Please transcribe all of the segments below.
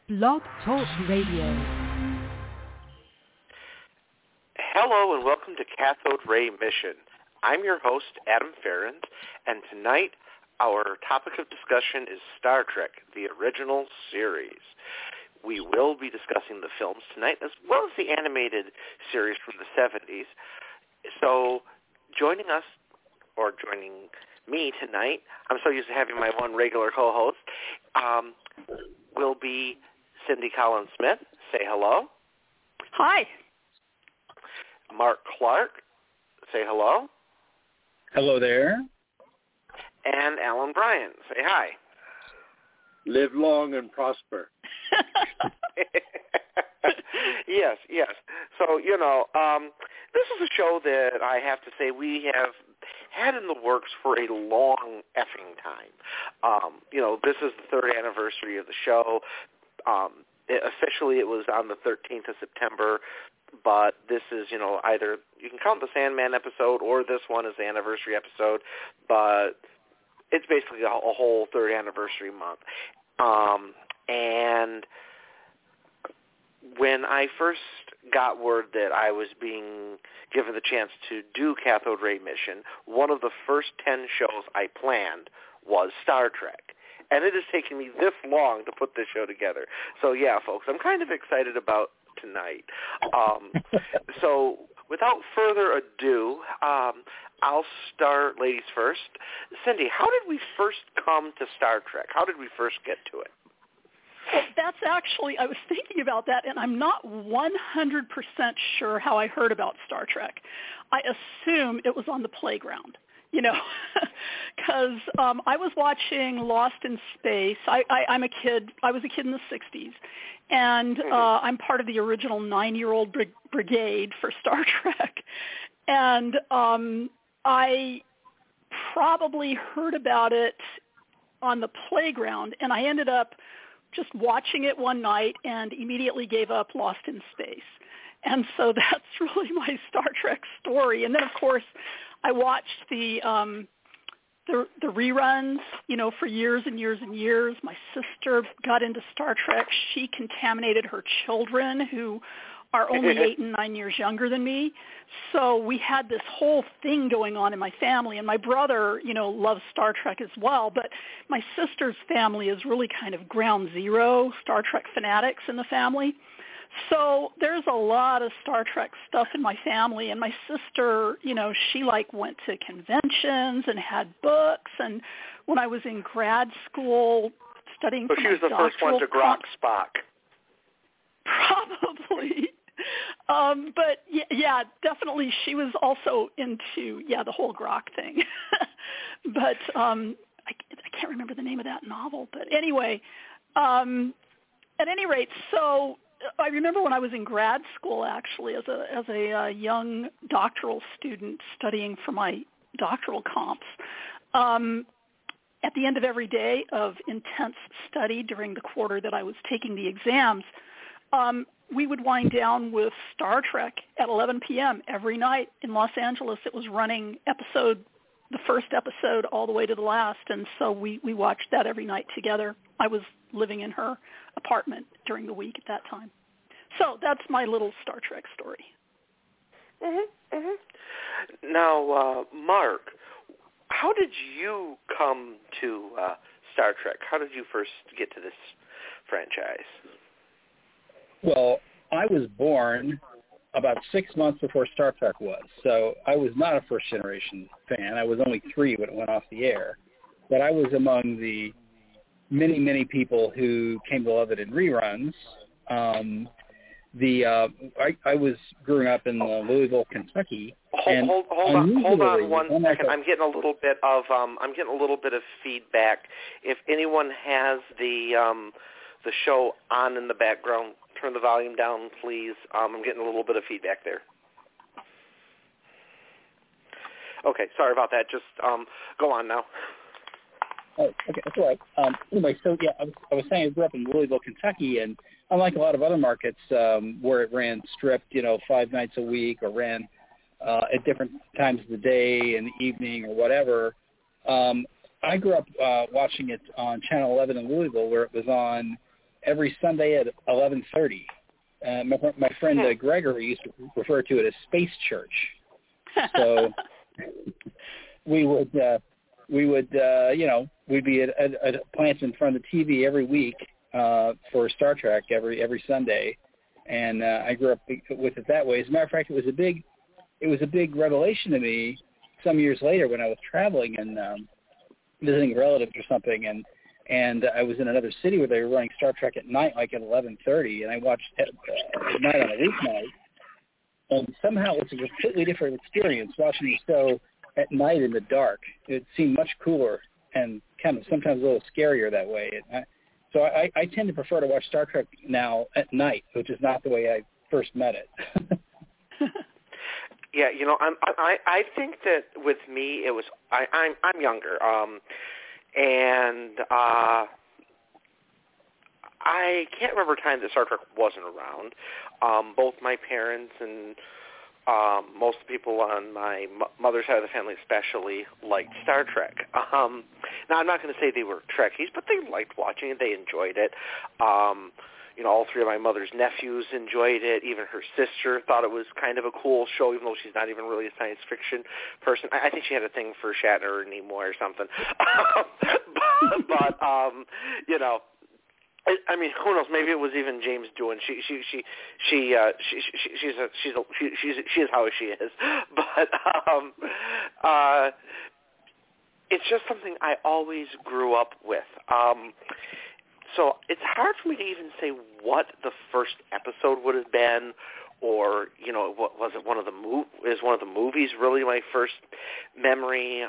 Blog Talk Radio. Hello and welcome to Cathode Ray Mission. I'm your host, Adam Ferrand, and tonight our topic of discussion is Star Trek, the original series. We will be discussing the films tonight as well as the animated series from the 70s. So joining me tonight, I'm so used to having my one regular co-host, will be Cindy Collins-Smith. Say hello. Hi. Mark Clark. Say hello. Hello there. And Alan Bryan. Say hi. Live long and prosper. Yes. So, this is a show that I have to say we have had in the works for a long effing time. This is the third anniversary of the show. Officially it was on the 13th of September, but this is, either you can count the Sandman episode or this one as the anniversary episode, but it's basically a whole third anniversary month. And when I first got word that I was being given the chance to do Cathode Ray Mission, one of the first 10 shows I planned was Star Trek. And it has taken me this long to put this show together. So, yeah, folks, I'm kind of excited about tonight. So without further ado, I'll start ladies first. Cindy, how did we first come to Star Trek? How did we first get to it? Well, that's actually, I was thinking about that, and I'm not 100% sure how I heard about Star Trek. I assume it was on the playground, because I was watching Lost in Space. I'm a kid. I was a kid in the 60s, and I'm part of the original 9-year-old brigade for Star Trek. And I probably heard about it on the playground, and I ended up just watching it one night and immediately gave up Lost in Space. And so that's really my Star Trek story. And then, of course, I watched the reruns, for years and years and years. My sister got into Star Trek. She contaminated her children, who are only 8 and 9 years younger than me. So we had this whole thing going on in my family. And my brother, loves Star Trek as well. But my sister's family is really kind of ground zero Star Trek fanatics in the family. So there's a lot of Star Trek stuff in my family. And my sister, she went to conventions and had books. And when I was in grad school studying for my doctoral, she was the first one to grok Spock. Probably. But yeah, definitely she was also into, the whole grok thing. But I can't remember the name of that novel. But anyway, at any rate, so I remember when I was in grad school, actually, as a young doctoral student studying for my doctoral comps, at the end of every day of intense study during the quarter that I was taking the exams, we would wind down with Star Trek at 11 p.m. every night in Los Angeles. It was running the first episode all the way to the last, and so we watched that every night together. I was living in her apartment during the week at that time. So that's my little Star Trek story. Mm-hmm, mm-hmm. Now, Mark, how did you come to Star Trek? How did you first get to this franchise? Well, I was born about 6 months before Star Trek was, so I was not a first-generation fan. I was only 3 when it went off the air, but I was among the many, many people who came to love it in reruns. I was growing up in Louisville, Kentucky. Hold on 1 second. I'm getting a little bit of feedback. If anyone has the show on in the background, turn the volume down, please. I'm getting a little bit of feedback there. Okay, sorry about that. Just go on now. Oh, okay, that's all right. Anyway, so yeah, I was saying I grew up in Louisville, Kentucky, and unlike a lot of other markets where it ran stripped, 5 nights a week or ran at different times of the day and the evening or whatever, I grew up watching it on Channel 11 in Louisville, where it was on every Sunday at 11:30. My friend Gregory used to refer to it as Space Church. So we would we'd be at plants in front of the TV every week for Star Trek every Sunday, and I grew up with it that way. As a matter of fact, it was a big revelation to me some years later when I was traveling and visiting relatives or something, and I was in another city where they were running Star Trek at night, like at 11:30, and I watched at night on a weeknight, and somehow it's a completely different experience watching the show at night in the dark. It seemed much cooler and kind of sometimes a little scarier that way. So I tend to prefer to watch Star Trek now at night, which is not the way I first met it. Yeah, I think that with me it was I'm younger, and I can't remember a time that Star Trek wasn't around. Both my parents and most people on my mother's side of the family especially liked Star Trek. Now, I'm not going to say they were Trekkies, but they liked watching it. They enjoyed it. All three of my mother's nephews enjoyed it. Even her sister thought it was kind of a cool show, even though she's not even really a science fiction person. I think she had a thing for Shatner or Nimoy or something. but I mean, who knows? Maybe it was even James Doohan. She is how she is. But it's just something I always grew up with. So it's hard for me to even say what the first episode would have been, or what was it? Is one of the movies really my first memory?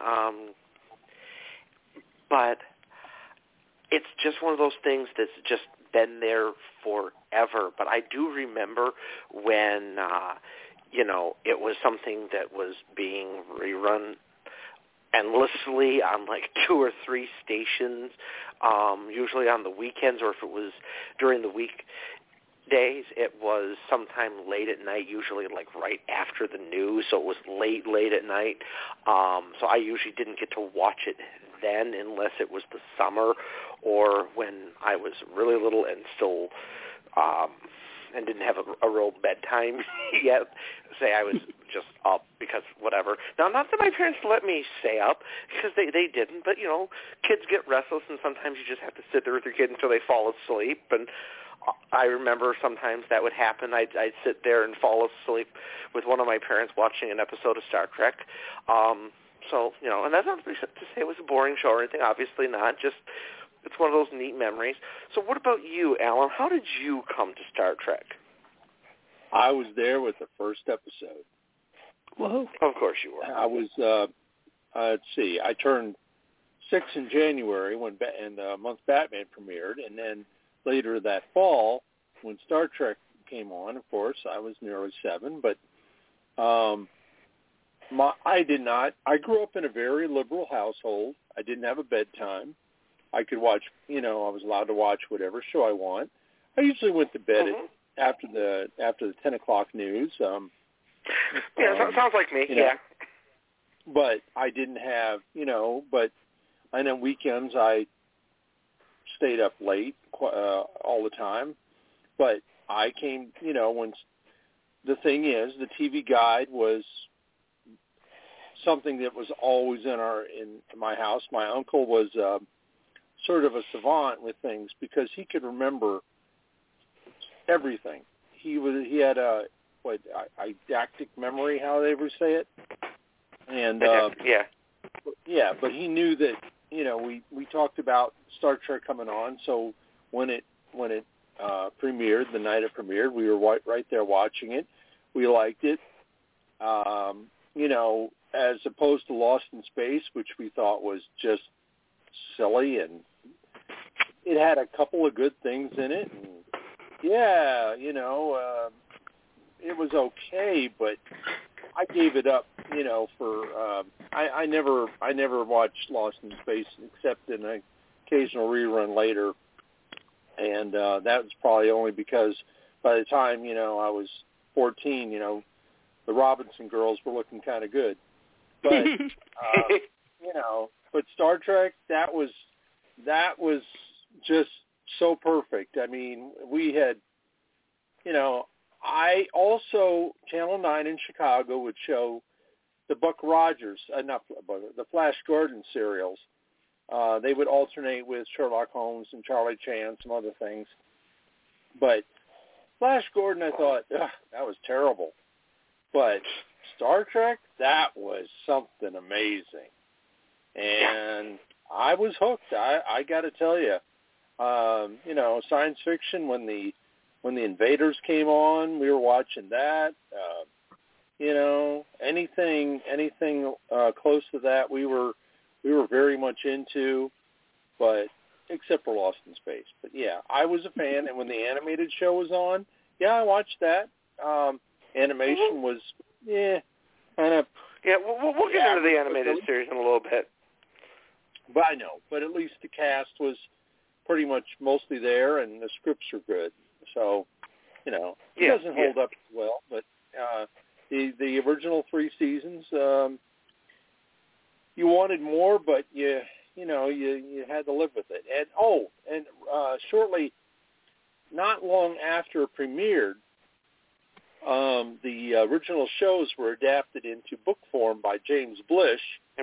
But it's just one of those things that's just been there forever. But I do remember when it was something that was being rerun endlessly on like 2 or 3 stations, usually on the weekends, or if it was during the weekdays, it was sometime late at night, usually like right after the news, so it was late at night. So I usually didn't get to watch it then unless it was the summer or when I was really little and still and didn't have a real bedtime yet. Say I was just up because whatever. Now, not that my parents let me stay up, because they didn't, but, kids get restless, and sometimes you just have to sit there with your kid until they fall asleep. And I remember sometimes that would happen. I'd sit there and fall asleep with one of my parents watching an episode of Star Trek. So, and that's not to say it was a boring show or anything, obviously not, just it's one of those neat memories. So what about you, Alan? How did you come to Star Trek? I was there with the first episode. Whoa. Of course you were. I was, let's see, I turned 6 in January when the month Batman premiered, and then later that fall when Star Trek came on, of course, I was nearly 7, but I grew up in a very liberal household. I didn't have a bedtime. I could watch, I was allowed to watch whatever show I want. I usually went to bed after the 10 o'clock news. Sounds like me. Yeah. But I didn't have, but and on weekends I stayed up late all the time. But I came, when the thing is, the TV Guide was something that was always in my house. My uncle was sort of a savant with things because he could remember everything. He had a eidetic memory, how they ever say it, and but he knew that we talked about Star Trek coming on. So when it premiered, the night it premiered, we were right there watching it. We liked it, as opposed to Lost in Space, which we thought was just silly, and it had a couple of good things in it, and it was okay, but I gave it up, for I never watched Lost in Space except in an occasional rerun later, and that was probably only because by the time I was 14, the Robinson girls were looking kind of good, but but Star Trek, that was just so perfect. I mean, we had, I also, Channel 9 in Chicago would show the Buck Rogers, the Flash Gordon serials. They would alternate with Sherlock Holmes and Charlie Chan, some other things. But Flash Gordon, I thought, that was terrible. But Star Trek, that was something amazing. And I was hooked. I got to tell you, science fiction, when the Invaders came on, we were watching that. Anything close to that, we were very much into, but except for Lost in Space. But yeah, I was a fan, and when the animated show was on, I watched that. Animation was kind of. Yeah, we'll get into the animated series in a little bit. But I know, but at least the cast was pretty much mostly there, and the scripts are good. So, it doesn't hold up as well, but the original 3 seasons, you wanted more, but you had to live with it. And shortly, not long after it premiered, the original shows were adapted into book form by James Blish.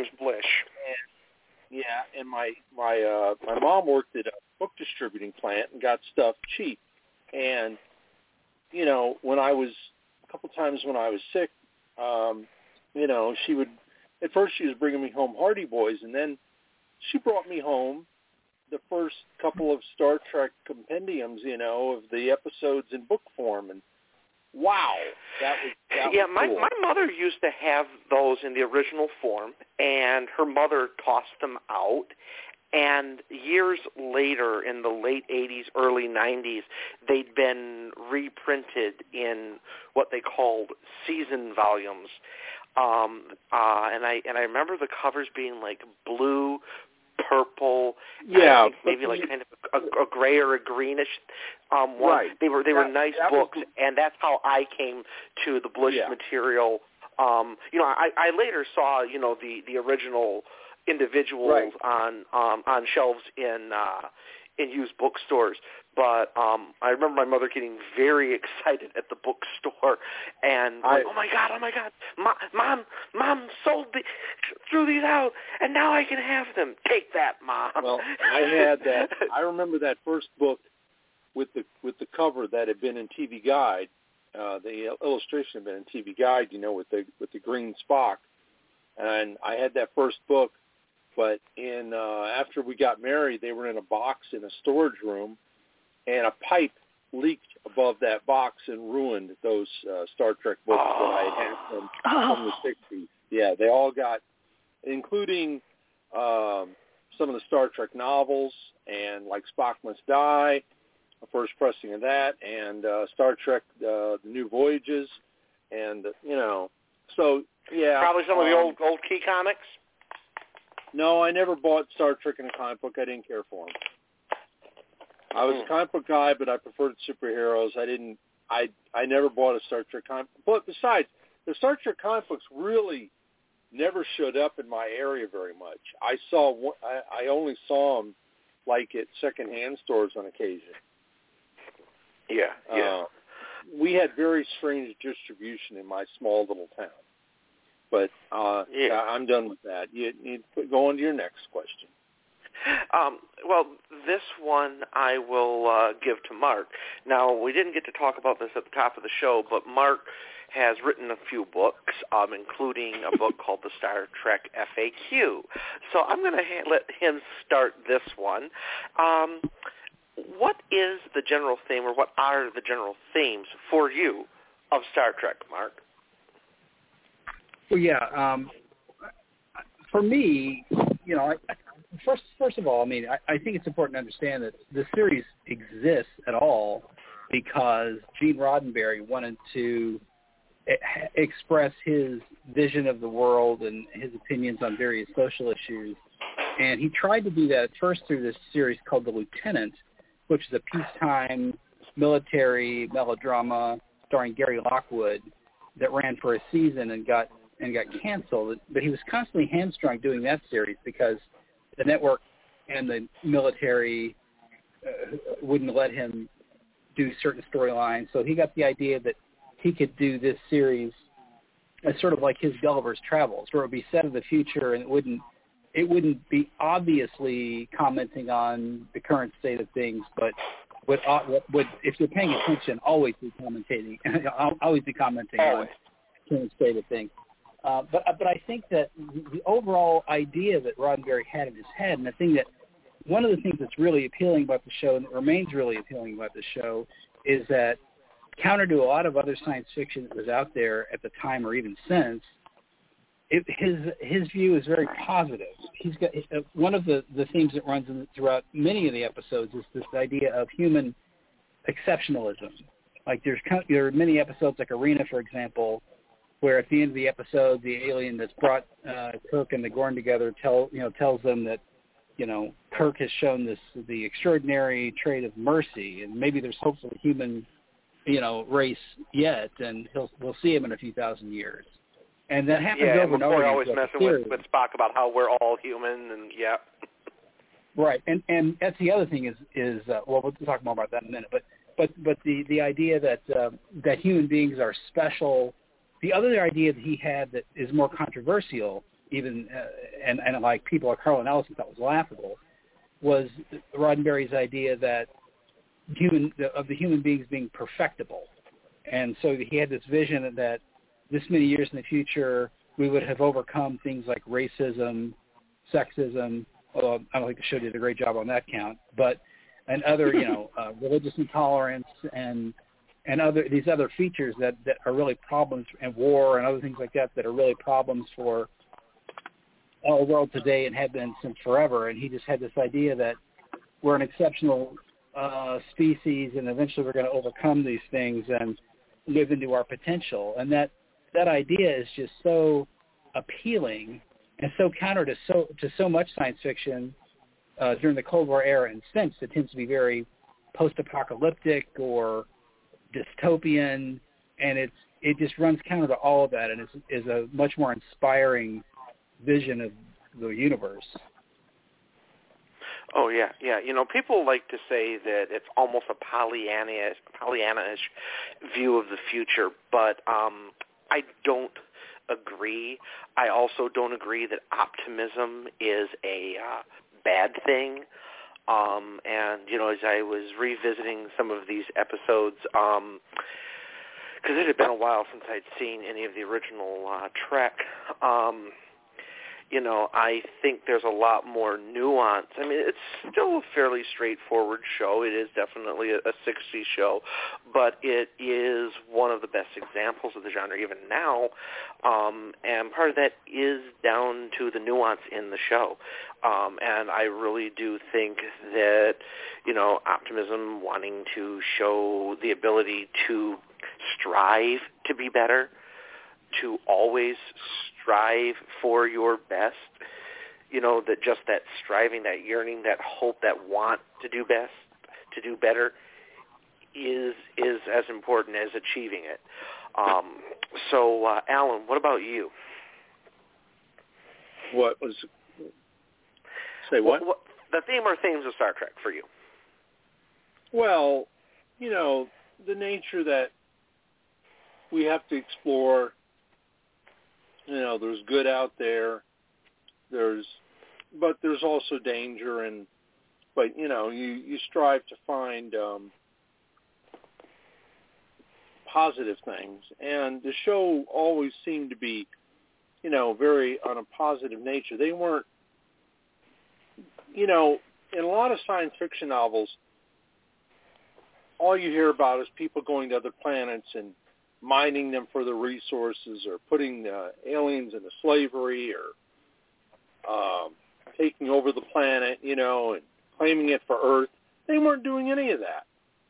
And my mom worked at a book distributing plant and got stuff cheap. And when I was a couple times when I was sick, she would. At first, she was bringing me home Hardy Boys, and then she brought me home the first couple of Star Trek compendiums, of the episodes in book form, and wow, that was cool. My mother used to have those in the original form, and her mother tossed them out. And years later, in the late 80s, early 90s, they'd been reprinted in what they called season volumes. And I remember the covers being like blue, purple, maybe like kind of a gray or a greenish one. Right. They were nice books, and that's how I came to the Blish material. I later saw the original individuals on shelves in used bookstores. But I remember my mother getting very excited at the bookstore and like, oh my God, Mom threw these out, and now I can have them. Take that, Mom. Well, I had that. I remember that first book with the cover that had been in TV Guide. The illustration had been in TV Guide, with the green Spock, and I had that first book. But after we got married, they were in a box in a storage room, and a pipe leaked above that box and ruined those Star Trek books that I had from the 60s. Yeah, they all got, including some of the Star Trek novels, and like Spock Must Die, the first pressing of that, and Star Trek, The New Voyages, and, so, yeah. Probably some of the old key comics? No, I never bought Star Trek in a comic book. I didn't care for them. I was a comic book guy, but I preferred superheroes. I never bought a Star Trek comic book. But besides, the Star Trek comic books really never showed up in my area very much. I only saw them like at secondhand stores on occasion. Yeah. We had very strange distribution in my small little town. But I'm done with that. You go on to your next question. Well, this one I will give to Mark. Now, we didn't get to talk about this at the top of the show, but Mark has written a few books, including a book called The Star Trek FAQ. So I'm going to let him start this one. What is the general theme, or what are the general themes for you of Star Trek, Mark? Well, yeah. For me, first of all, I think it's important to understand that the series exists at all because Gene Roddenberry wanted to express his vision of the world and his opinions on various social issues. And he tried to do that first through this series called The Lieutenant, which is a peacetime military melodrama starring Gary Lockwood that ran for a season and got canceled. But he was constantly hamstrung doing that series because the network and the military wouldn't let him do certain storylines. So he got the idea that he could do this series as sort of like his Gulliver's Travels, where it would be set in the future and it wouldn't be obviously commenting on the current state of things, but would if you're paying attention, always be commenting on the current state of things. But I think that the overall idea that Roddenberry had in his head, and one of the things that's really appealing about the show, and that remains really appealing about the show, is that counter to a lot of other science fiction that was out there at the time or even since, his view is very positive. He's got one of the themes that runs throughout many of the episodes is this idea of human exceptionalism. Like there are many episodes, like Arena, for example, where at the end of the episode, the alien that's brought Kirk and the Gorn together tells them that Kirk has shown the extraordinary trait of mercy, and maybe there's hope for the human race yet, and we'll see him in a few thousand years. And that happens over and over again. Always messing with Spock about how we're all human, and Right, and that's the other thing is we'll talk more about that in a minute. But the idea that human beings are special. The other idea that he had that is more controversial, even and like people like Harlan Ellison thought was laughable, was Roddenberry's idea that the human beings being perfectible, and so he had this vision that this many years in the future we would have overcome things like racism, sexism. Although I don't think the show did a great job on that count, and other religious intolerance and these other features that are really problems, and war and other things like that are really problems for our world today and have been since forever. And he just had this idea that we're an exceptional species, and eventually we're going to overcome these things and live into our potential. And that idea is just so appealing and so counter to so much science fiction during the Cold War era, and since it tends to be very post-apocalyptic or dystopian, and it just runs counter to all of that, and is a much more inspiring vision of the universe. Oh yeah. People like to say that it's almost a Pollyanna-ish view of the future, but I don't agree. I also don't agree that optimism is a bad thing. As I was revisiting some of these episodes, because it had been a while since I'd seen any of the original Trek, I think there's a lot more nuance. I mean, it's still a fairly straightforward show. It is definitely a 60s show, but it is one of the best examples of the genre even now, and part of that is down to the nuance in the show. And I really do think that, optimism, wanting to show the ability to strive to be better, to always strive for your best, that striving, that yearning, that hope, that want to do best, to do better is as important as achieving it. So, Alan, what about you? What? The theme or themes of Star Trek for you? Well, the nature that we have to explore. There's good out there. But there's also danger, but you strive to find positive things, and the show always seemed to be, very on a positive nature. They weren't, in a lot of science fiction novels, all you hear about is people going to other planets and mining them for the resources, or putting aliens into slavery, or taking over the planet, and claiming it for Earth. They weren't doing any of that.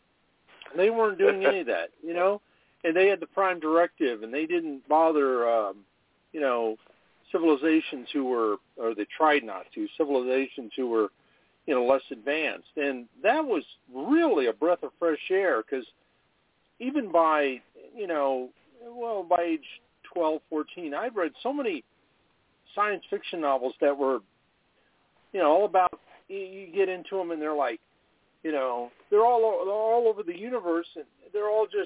And they had the Prime Directive, and they didn't bother, civilizations who were, or they tried not to, civilizations who were, less advanced. And that was really a breath of fresh air, because even by age 12, 14, I'd read so many science fiction novels that were, all about, you get into them and they're like, they're all over the universe, and they're all just,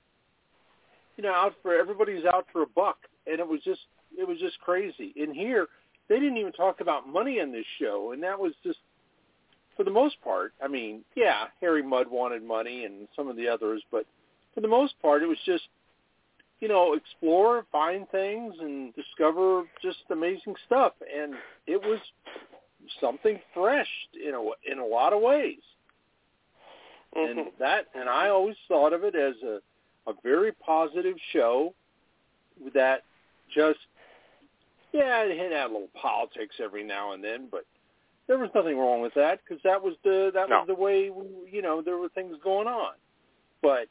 everybody's out for a buck, and it was just crazy. In here, they didn't even talk about money in this show, and that was just, for the most part, I mean, yeah, Harry Mudd wanted money and some of the others, but for the most part, it was just, explore, find things, and discover just amazing stuff. And it was something fresh in a lot of ways. Mm-hmm. And I always thought of it as a very positive show that just, it had a little politics every now and then, but there was nothing wrong with that because that was the way, there were things going on. But,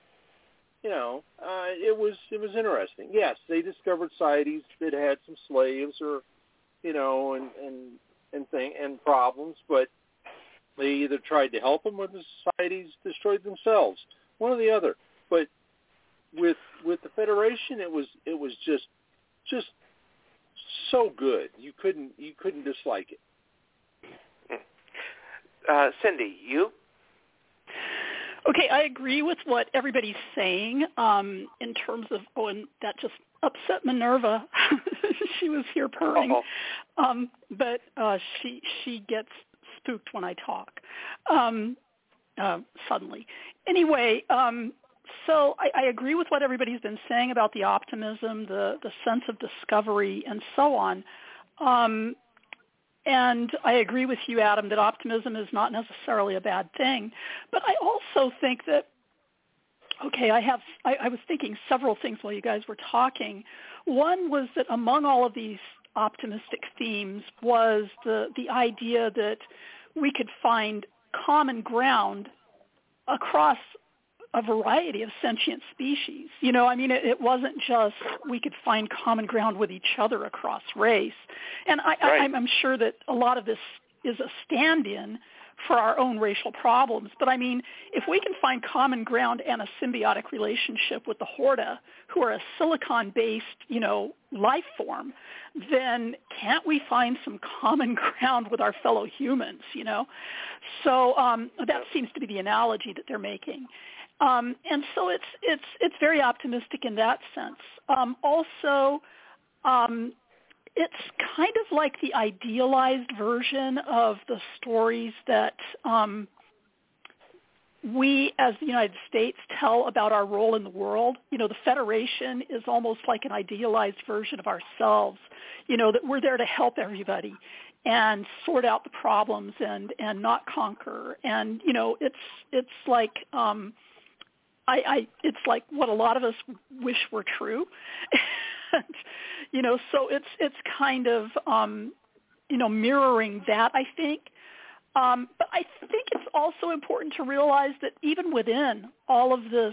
it was interesting. Yes, they discovered societies that had some slaves or, and problems, but they either tried to help them or the societies destroyed themselves, one or the other. But with the Federation, it was just so good. You couldn't dislike it. Cindy, you? Okay, I agree with what everybody's saying in terms of, and that just upset Minerva. She was here purring. But she gets spooked when I talk suddenly. Anyway, so I agree with what everybody's been saying about the optimism, the sense of discovery, and so on. And I agree with you, Adam, that optimism is not necessarily a bad thing. But I also think that, I was thinking several things while you guys were talking. One was that among all of these optimistic themes was the idea that we could find common ground across a variety of sentient species. It wasn't just we could find common ground with each other across race. And I'm sure that a lot of this is a stand-in for our own racial problems. But if we can find common ground and a symbiotic relationship with the Horta, who are a silicon-based, life form, then can't we find some common ground with our fellow humans, So that seems to be the analogy that they're making. And so it's very optimistic in that sense. Also, it's kind of like the idealized version of the stories that we as the United States tell about our role in the world. The Federation is almost like an idealized version of ourselves, that we're there to help everybody and sort out the problems and not conquer. And, it's like it's like what a lot of us wish were true. And, so it's kind of, mirroring that, I think. But I think it's also important to realize that even within all of this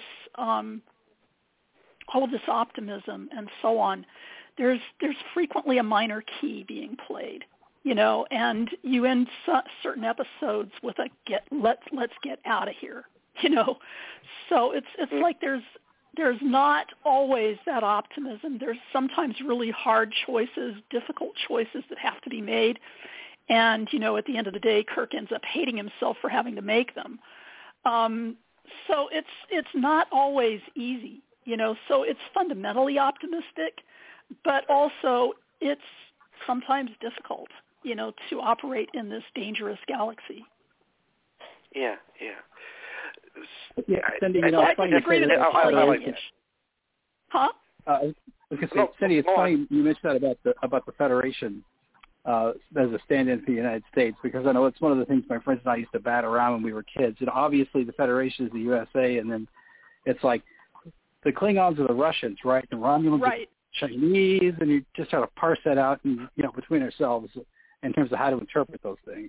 optimism and so on, there's frequently a minor key being played, and you end certain episodes with a let's get out of here, So it's like there's not always that optimism. There's sometimes really hard choices, difficult choices that have to be made. And, at the end of the day, Kirk ends up hating himself for having to make them. So it's not always easy, so it's fundamentally optimistic, but also it's sometimes difficult, to operate in this dangerous galaxy. Yeah. Yeah, Cindy, I disagree with that. Huh? I was going to say, Cindy, it's funny you mentioned that about the Federation as a stand-in for the United States, because I know it's one of the things my friends and I used to bat around when we were kids. Obviously the Federation is the USA, and then it's like the Klingons are the Russians, right? The Romulans are Chinese, and you just sort of parse that out, and, between ourselves in terms of how to interpret those things.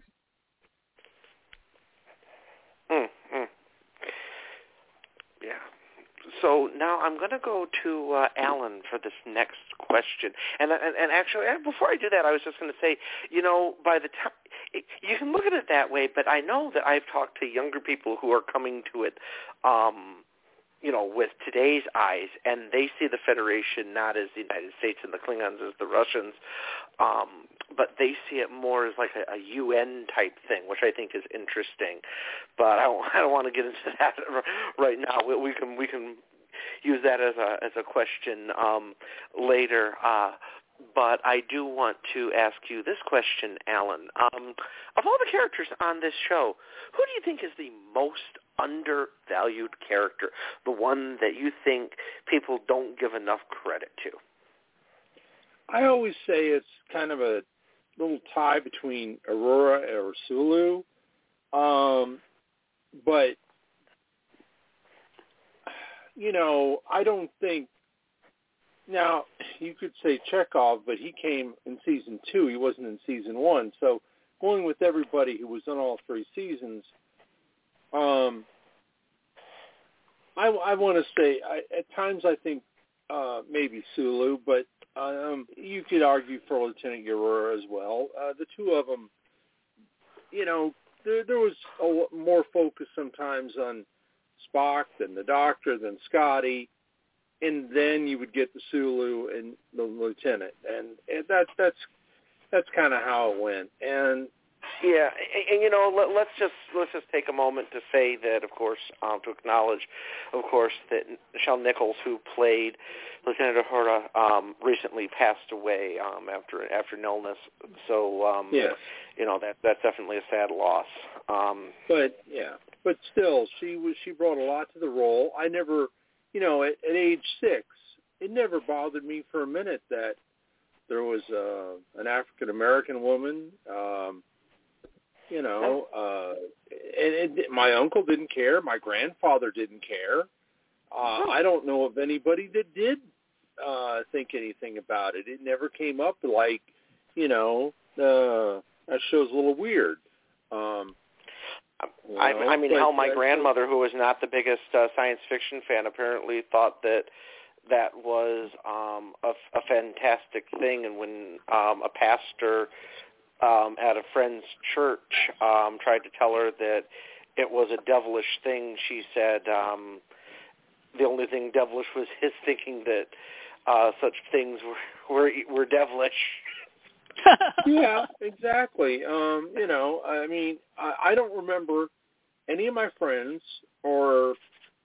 Yeah. So now I'm going to go to Alan for this next question. And actually, before I do that, I was just going to say, by the time you can look at it that way, but I know that I've talked to younger people who are coming to it, with today's eyes, and they see the Federation not as the United States and the Klingons as the Russians. but they see it more as like a UN type thing, which I think is interesting. But I don't want to get into that right now. We can use that as a question later. But I do want to ask you this question, Alan. Of all the characters on this show, who do you think is the most undervalued character, the one that you think people don't give enough credit to? I always say it's kind of a little tie between Aurora or Sulu. But, you know, I don't think, now, you could say Chekhov, but he came in season 2. He wasn't in season 1. So going with everybody who was on all 3 seasons, I want to say, at times I think maybe Sulu, but you could argue for Lieutenant Aurora as well. The two of them, you know, there was more focus sometimes on Spock than the Doctor than Scotty, and then you would get the Sulu and the Lieutenant, and that's kind of how it went. And yeah, and you know, let's just take a moment to say that, of course, to acknowledge, of course, that Nichelle Nichols, who played Lieutenant Uhura, recently passed away after an illness. So, yes. You know, that's definitely a sad loss. But still, she brought a lot to the role. I never, you know, at age 6, it never bothered me for a minute that there was an African American woman. You know, and my uncle didn't care. My grandfather didn't care. I don't know of anybody that did think anything about it. It never came up like, you know, that show's a little weird. I mean, hell, my grandmother, who was not the biggest science fiction fan, apparently thought that was a fantastic thing. And when a pastor at a friend's church tried to tell her that it was a devilish thing, she said the only thing devilish was his thinking that such things were devilish. Yeah, exactly. You know, I mean, I don't remember any of my friends or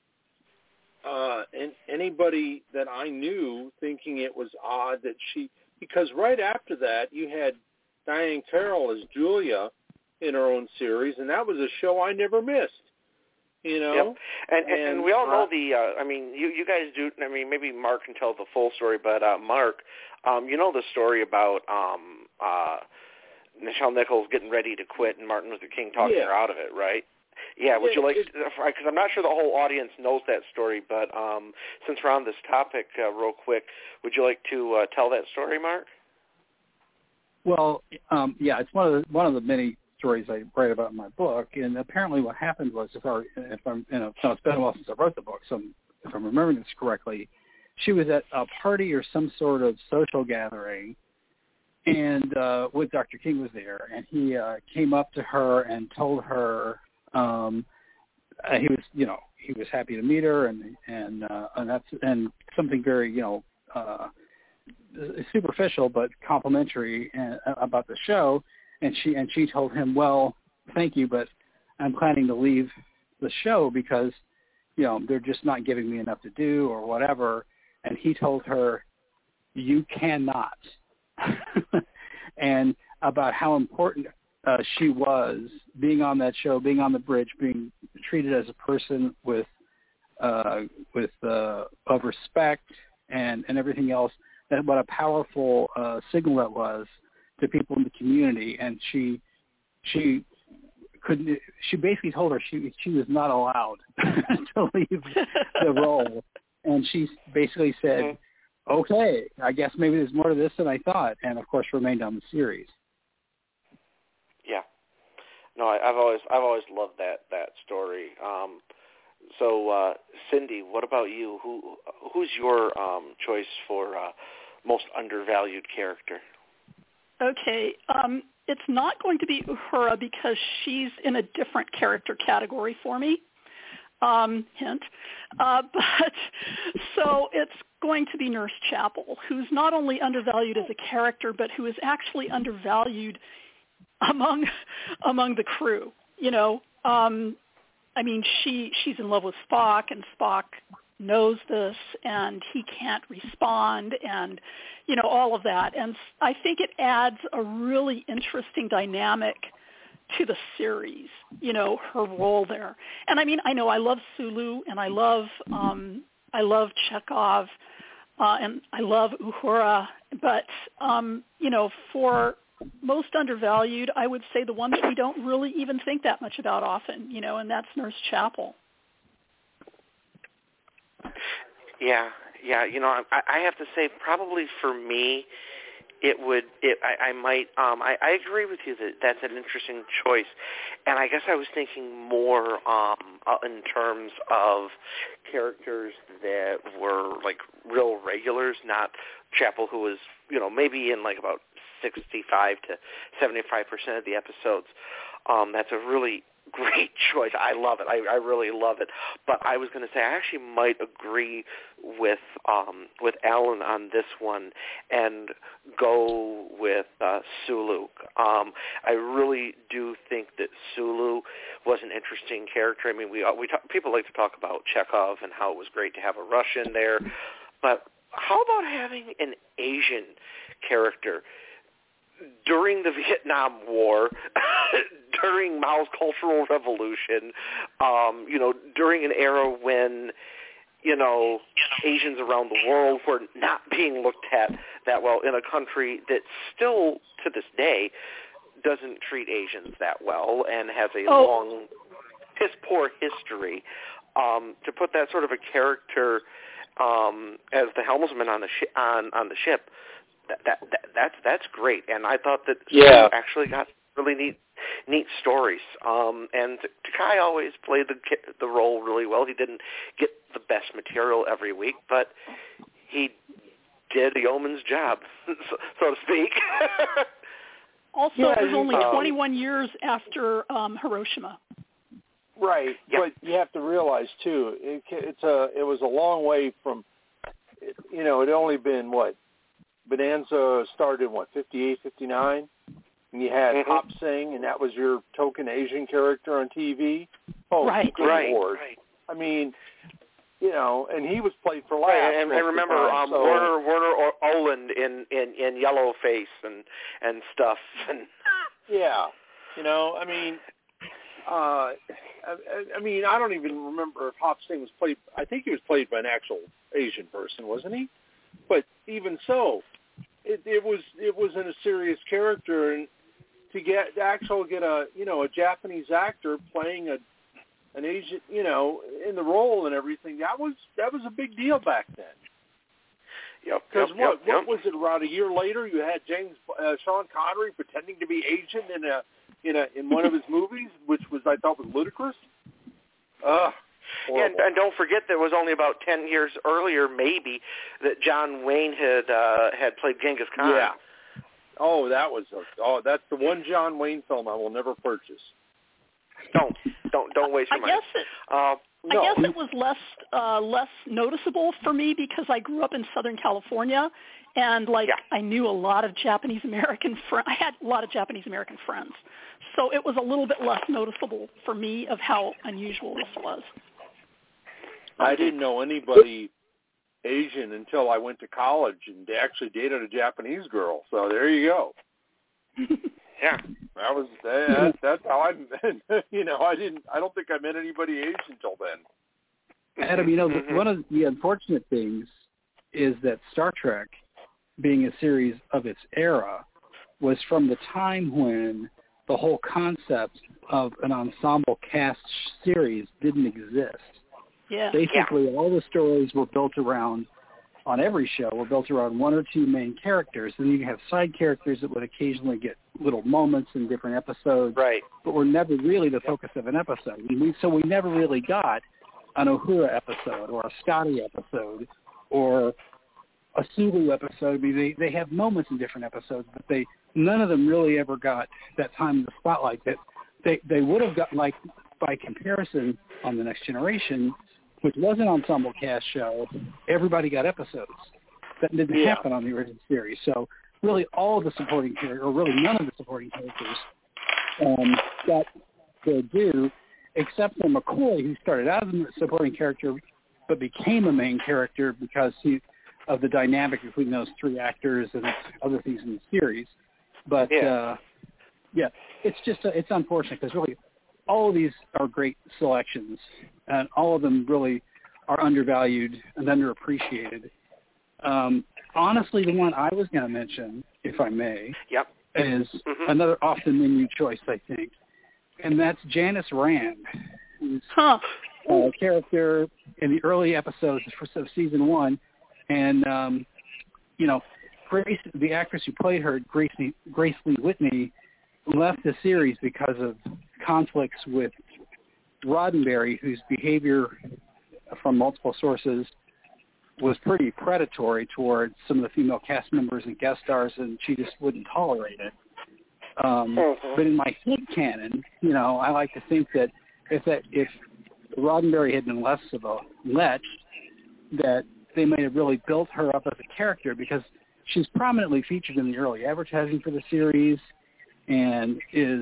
anybody that I knew thinking it was odd that because right after that you had Diane Carroll as Julia in her own series, and that was a show I never missed. You know, yep. And we all know I mean, you guys do. I mean, maybe Mark can tell the full story, but Mark, you know the story about Nichelle Nichols getting ready to quit and Martin Luther King talking her out of it, right? Yeah. Would you like? Because I'm not sure the whole audience knows that story, but since we're on this topic, real quick, would you like to tell that story, Mark? Well, yeah, it's one of the many stories I write about in my book, and apparently what happened was, it's been a while since I wrote the book, so if I'm remembering this correctly, she was at a party or some sort of social gathering, and with Dr. King was there, and he came up to her and told her he was happy to meet her, and something very superficial but complimentary about the show. And she told him, well, thank you, but I'm planning to leave the show because, you know, they're just not giving me enough to do or whatever. And he told her, you cannot. And about how important she was being on that show, being on the bridge, being treated as a person with of respect and everything else, and what a powerful signal that was to people in the community. And she basically told her she was not allowed to leave the role, and she basically said, okay, I guess maybe there's more to this than I thought, and of course remained on the series. Yeah, no, I've always loved that story. So Cindy, what about you? Who's your choice for most undervalued character? Okay, it's not going to be Uhura because she's in a different character category for me. hint. But so it's going to be Nurse Chapel, who's not only undervalued as a character, but who is actually undervalued among the crew. You know, I mean, she's in love with Spock, and Spock knows this, and he can't respond, and, you know, all of that. And I think it adds a really interesting dynamic to the series, you know, her role there. And I mean, I know I love Sulu, and I love Chekhov, and I love Uhura, but, you know, for most undervalued, I would say the one that we don't really even think that much about often, you know, and that's Nurse Chapel. Yeah. You know, I have to say, probably for me, I agree with you that that's an interesting choice, and I guess I was thinking more in terms of characters that were like real regulars, not Chapel, who was, you know, maybe in like about 65 to 75% of the episodes. That's a really great choice. I love it. I really love it. But I was going to say I actually might agree with Alan on this one and go with Sulu. I really do think that Sulu was an interesting character. I mean, people like to talk about Chekhov and how it was great to have a Russian there, but how about having an Asian character? During the Vietnam War, during Mao's Cultural Revolution, you know, during an era when, you know, Asians around the world were not being looked at that well in a country that still, to this day, doesn't treat Asians that well and has a long, piss-poor history. To put that sort of a character as the helmsman on the ship, that's great, and I thought that Sulu actually got really neat stories. And Takai always played the role really well. He didn't get the best material every week, but he did a yeoman's job, so to speak. Also, it was only 21 years after Hiroshima. Right, but you have to realize too, it was a long way from, you know, it had only been Bonanza started in 58, 59, and you had Hop Sing, and that was your token Asian character on TV. Oh, right. Lord. I mean, you know, and he was played for laughs. Right, and remember Werner Oland in Yellowface and stuff. And yeah, you know, I mean, I don't even remember if Hop Sing was played. I think he was played by an actual Asian person, wasn't he? But even so, it was in a serious character, and to get a Japanese actor playing an Asian, you know, in the role and everything, that was a big deal back then. Yep. Because what was it? Around a year later, you had Sean Connery pretending to be Asian in one of his movies, which I thought was ludicrous. Yeah, and don't forget there was only about 10 years earlier, maybe, that John Wayne had played Genghis Khan. Yeah. Oh, that's the one John Wayne film I will never purchase. Don't waste your money. I guess it was less noticeable for me because I grew up in Southern California, and I knew a lot of Japanese American friends. I had a lot of Japanese American friends, so it was a little bit less noticeable for me of how unusual this was. I didn't know anybody Asian until I went to college and actually dated a Japanese girl. So there you go. Yeah, that's how I, you know, I don't think I met anybody Asian until then. Adam, you know, one of the unfortunate things is that Star Trek, being a series of its era, was from the time when the whole concept of an ensemble cast series didn't exist. Yeah. Basically, all the stories were built around, on every show, were built around one or two main characters. And you have side characters that would occasionally get little moments in different episodes, right? But were never really the focus of an episode. So we never really got an Uhura episode or a Scotty episode or a Sulu episode. I mean, they have moments in different episodes, but none of them really ever got that time in the spotlight that they would have got, like by comparison, on The Next Generation, which was an ensemble cast show, everybody got episodes. That didn't happen on the original series. So really all of the supporting characters, or really none of the supporting characters, got their due, except for McCoy, who started out as a supporting character but became a main character because of the dynamic between those three actors and other things in the series. But, it's just it's unfortunate because really all of these are great selections, and all of them really are undervalued and underappreciated. Honestly, the one I was going to mention, if I may, is another off-the-menu choice, I think, and that's Janice Rand, who's a character in the early episodes of Season 1. And, Grace, the actress who played her, Grace Lee Whitney, left the series because of conflicts with Roddenberry, whose behavior from multiple sources was pretty predatory towards some of the female cast members and guest stars, and she just wouldn't tolerate it. But in my head canon, I like to think that if Roddenberry had been less of a lech, that they might have really built her up as a character, because she's prominently featured in the early advertising for the series and is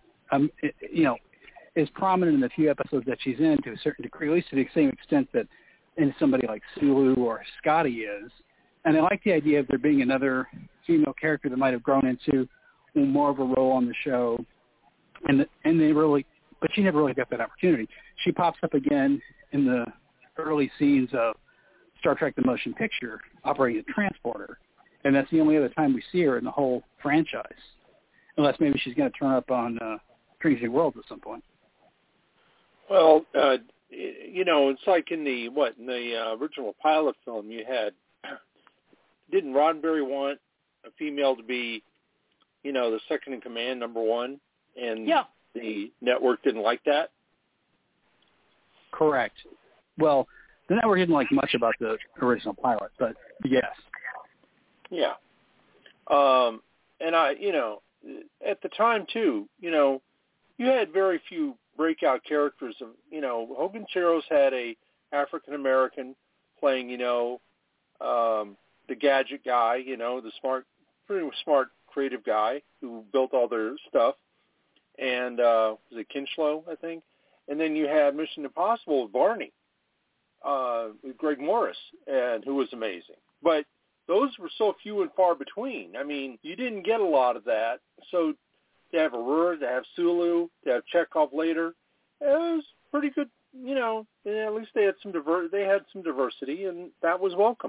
prominent in the few episodes that she's in to a certain degree, at least to the same extent that in somebody like Sulu or Scotty is. And I like the idea of there being another female character that might have grown into more of a role on the show. But she never really got that opportunity. She pops up again in the early scenes of Star Trek The Motion Picture, operating a transporter. And that's the only other time we see her in the whole franchise, unless maybe she's going to turn up on Strange New Worlds at some point. Well, it's like in the original pilot film you had, didn't Roddenberry want a female to be, the second in command, number one, and the network didn't like that? Correct. Well, the network didn't like much about the original pilot, but yes. Yeah. And at the time too, you had very few breakout characters of, Hogan Cheros had a African American playing, the gadget guy, the pretty smart, creative guy who built all their stuff. And was it Kinchlow, I think? And then you had Mission Impossible with Barney, with Greg Morris, and who was amazing. But those were so few and far between. I mean, you didn't get a lot of that. So to have Aurora, to have Sulu, to have Chekhov later, it was pretty good. At least they had some diversity, and that was welcome.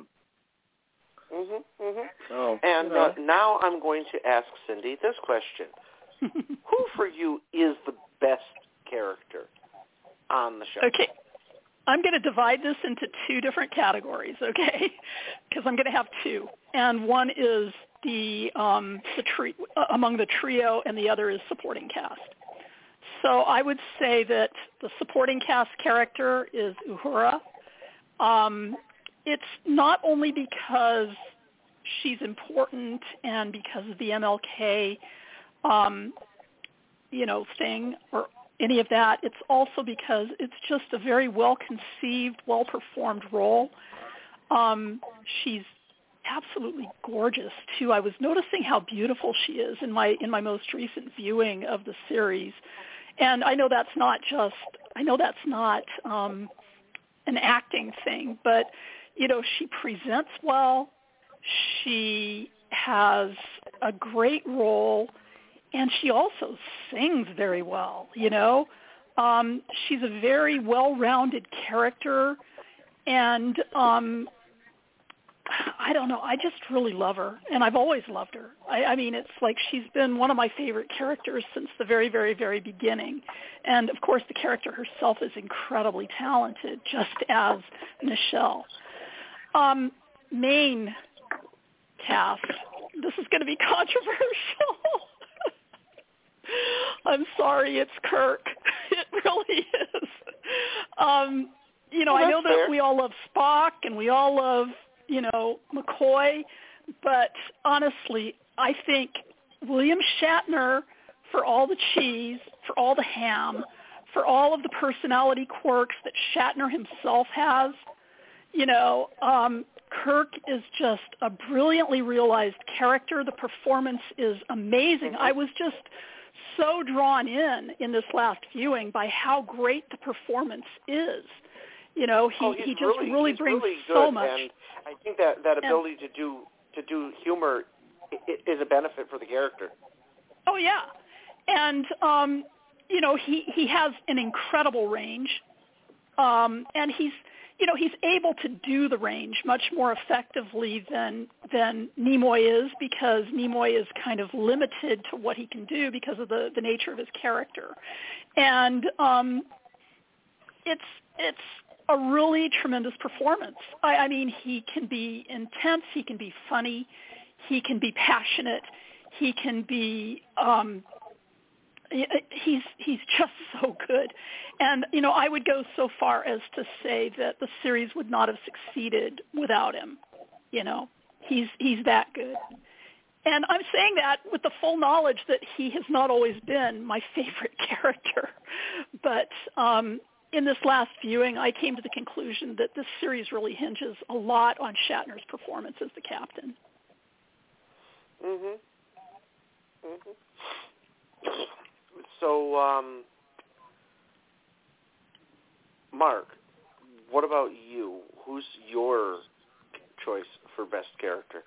So, and now I'm going to ask Cindy this question: who for you is the best character on the show? Okay. I'm going to divide this into two different categories, okay? Because I'm going to have two, and one is among the trio, and the other is supporting cast. So I would say that the supporting cast character is Uhura. It's not only because she's important and because of the MLK, thing or any of that. It's also because it's just a very well-conceived, well-performed role. She's absolutely gorgeous too. I was noticing how beautiful she is in my most recent viewing of the series, and I know that's not an acting thing, but she presents well. She has a great role. And she also sings very well, She's a very well-rounded character, and I don't know, I just really love her, and I've always loved her. I mean, it's like she's been one of my favorite characters since the very, very, very beginning. And, of course, the character herself is incredibly talented, just as Nichelle. Main cast, this is going to be controversial. I'm sorry, it's Kirk. It really is. I know that we all love Spock and we all love, McCoy, but honestly, I think William Shatner, for all the cheese, for all the ham, for all of the personality quirks that Shatner himself has, Kirk is just a brilliantly realized character. The performance is amazing. I was just so drawn in this last viewing by how great the performance is. He just really brings really so much. And I think that ability to do humor is a benefit for the character. Oh yeah, and he has an incredible range, and he's able to do the range much more effectively than Nimoy is, because Nimoy is kind of limited to what he can do because of the nature of his character, and it's a really tremendous performance. I mean, he can be intense, he can be funny, he can be passionate, he can be he's just so good. And I would go so far as to say that the series would not have succeeded without him. He's that good. And I'm saying that with the full knowledge that he has not always been my favorite character. But in this last viewing, I came to the conclusion that this series really hinges a lot on Shatner's performance as the captain. Mhm. So, Mark, what about you? Who's your choice for best character?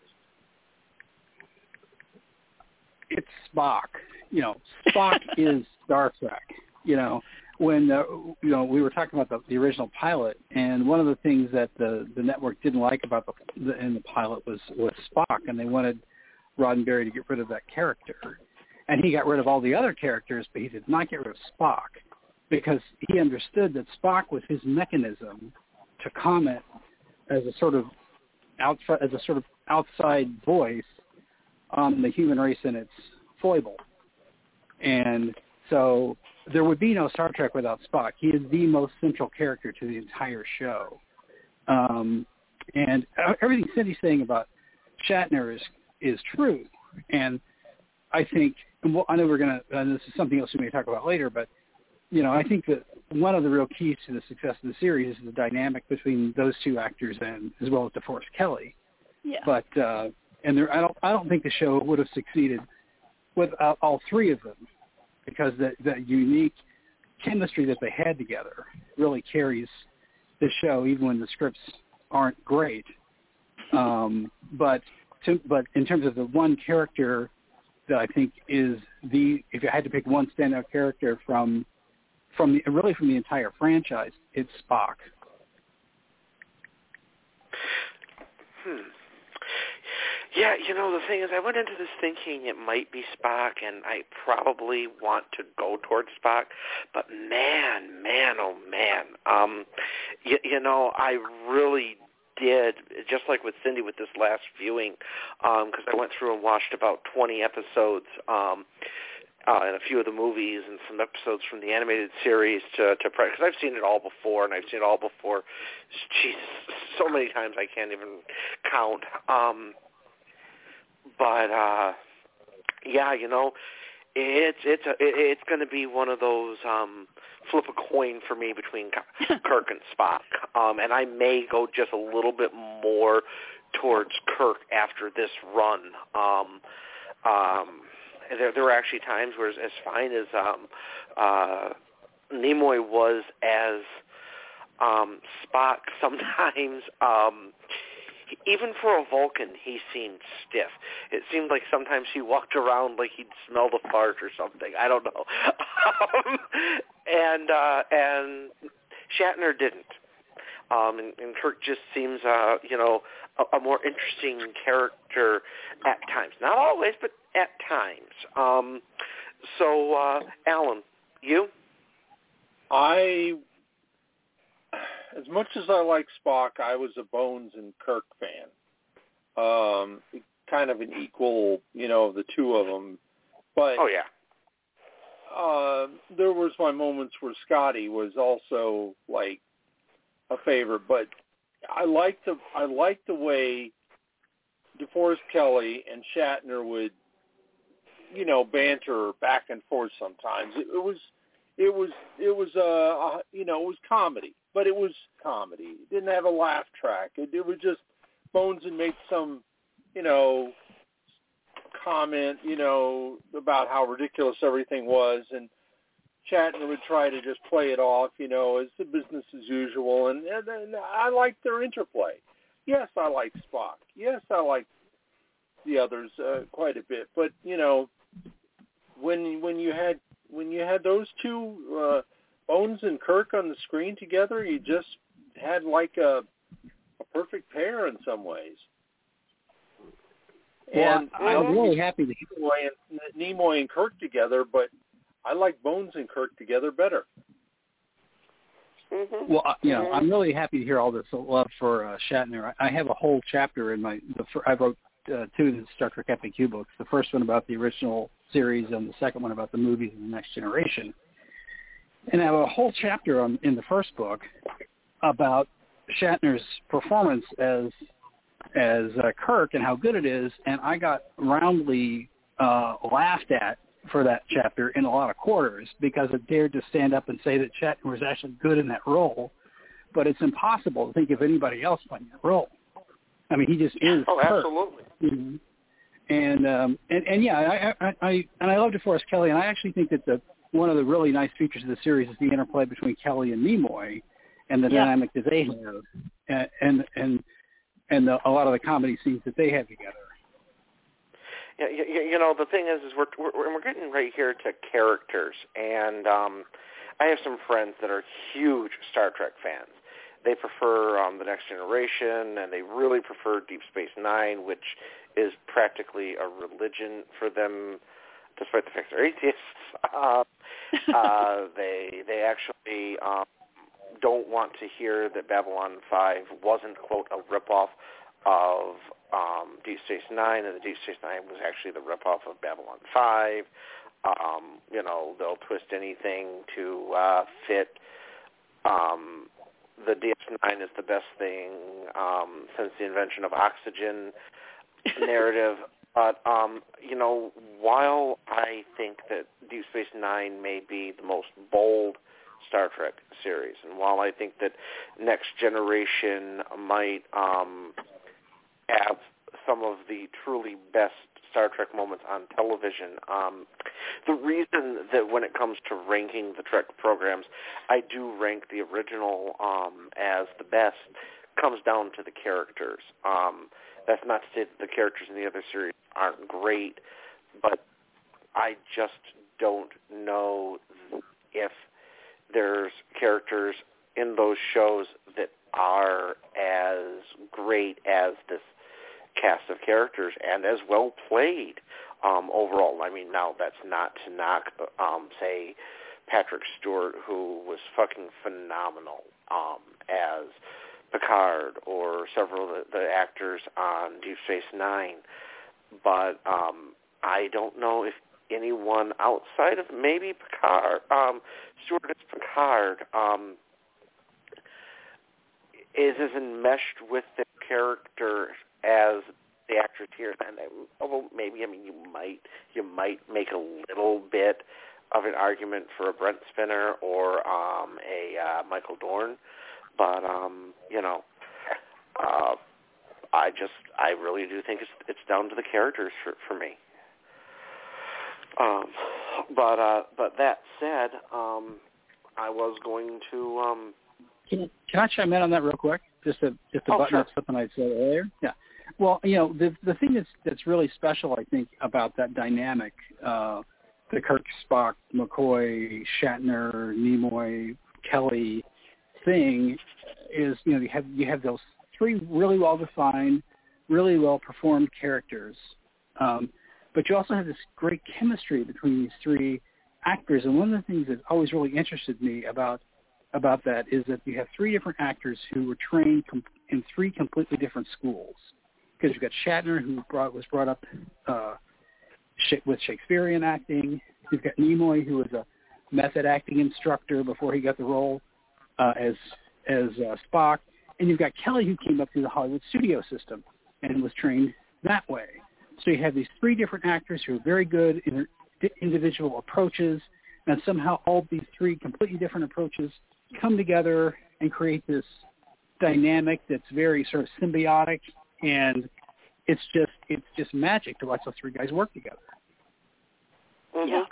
It's Spock. Spock is Star Trek. When we were talking about the original pilot, and one of the things that the network didn't like about in the pilot was Spock, and they wanted Roddenberry to get rid of that character. And he got rid of all the other characters, but he did not get rid of Spock, because he understood that Spock was his mechanism to comment as a sort of outside voice on the human race and its foible. And so there would be no Star Trek without Spock. He is the most central character to the entire show. And everything Cindy's saying about Shatner is true. And I think, I know and this is something else we may talk about later, but, I think that one of the real keys to the success of the series is the dynamic between those two actors, and as well as DeForest Kelley. Yeah. But, I don't think the show would have succeeded without all three of them, because the unique chemistry that they had together really carries the show, even when the scripts aren't great. But in terms of the one character that I think is if you had to pick one standout character from the entire franchise, it's Spock. Yeah, the thing is, I went into this thinking it might be Spock, and I probably want to go towards Spock, but man, oh man, I really did, just like with Cindy with this last viewing, because I went through and watched about 20 episodes, and a few of the movies and some episodes from the animated series because I've seen it all before, and I've seen it all before, Jesus, so many times I can't even count. But it's going to be one of those flip a coin for me between Kirk and Spock, and I may go just a little bit more towards Kirk after this run. There were actually times where, as fine as Nimoy was as Spock, sometimes. Even for a Vulcan, he seemed stiff. It seemed like sometimes he walked around like he'd smelled a fart or something. I don't know. And Shatner didn't. And Kirk just seems, a more interesting character at times. Not always, but at times. So, Alan, you? As much as I like Spock, I was a Bones and Kirk fan. Kind of an equal, the two of them. But oh yeah, there was my moments where Scotty was also like a favorite. But I liked the way DeForest Kelley and Shatner would, banter back and forth sometimes. It it was it was comedy, but it was comedy. It didn't have a laugh track. It was just Bones and made some, comment, about how ridiculous everything was, and Shatner would try to just play it off, as the business as usual, and I liked their interplay. Yes, I liked Spock. Yes, I liked the others quite a bit, but when you had those two, Bones and Kirk on the screen together, you just had like a perfect pair in some ways. Well, And I'm really happy to Nimoy and Kirk together, but I like Bones and Kirk together better. Mm-hmm. Well, I'm really happy to hear all this love for Shatner. I have a whole chapter in I wrote two of the Star Trek FAQ books. The first one about the original series, and the second one about the movies and the Next Generation. And I have a whole chapter in the first book about Shatner's performance as Kirk and how good it is, and I got roundly laughed at for that chapter in a lot of quarters because I dared to stand up and say that Shatner was actually good in that role, but it's impossible to think of anybody else playing that role. I mean, he just is. Oh, Kirk. absolutely. Mm-hmm. And yeah, I love DeForest Kelley, and I actually think that one of the really nice features of the series is the interplay between Kelley and Nimoy, and the dynamic that they have, and a lot of the comedy scenes that they have together. Yeah, the thing is we're getting right here to characters, and I have some friends that are huge Star Trek fans. They prefer The Next Generation, and they really prefer Deep Space Nine, which is practically a religion for them, despite the fact they're atheists. They actually don't want to hear that Babylon 5 wasn't, quote, a ripoff of Deep Space Nine, and the Deep Space Nine was actually the ripoff of Babylon 5. They'll twist anything to fit the DS9 is the best thing since the invention of oxygen narrative. But, while I think that Deep Space Nine may be the most bold Star Trek series, and while I think that Next Generation might have some of the truly best Star Trek moments on television, the reason that when it comes to ranking the Trek programs, I do rank the original as the best comes down to the characters. That's not to say that the characters in the other series aren't great, but I just don't know if there's characters in those shows that are as great as this cast of characters and as well played overall. I mean, now that's not to knock, say, Patrick Stewart, who was fucking phenomenal as Picard, or several of the actors on Deep Space Nine. But I don't know if anyone outside of maybe Picard, Stewart as Picard, is as enmeshed with the character as the actors here. And although maybe, you might make a little bit of an argument for a Brent Spinner or a Michael Dorn, but I really do think it's down to the characters for me. But that said, I was going to. Can I chime in on that real quick? Just to button up something I said earlier. Yeah. Well, the thing that's really special, I think, about that dynamic, the Kirk, Spock, McCoy, Shatner, Nimoy, Kelley thing, is you have those three really well defined, really well performed characters, but you also have this great chemistry between these three actors. And one of the things that always really interested me about that is that you have three different actors who were trained in three completely different schools. Because you've got Shatner, who was brought up with Shakespearean acting. You've got Nimoy, who was a method acting instructor before he got the role as Spock. And you've got Kelley, who came up through the Hollywood studio system and was trained that way. So you have these three different actors who are very good in their individual approaches, and somehow all these three completely different approaches come together and create this dynamic that's very sort of symbiotic, and it's just magic to watch those three guys work together. Yeah.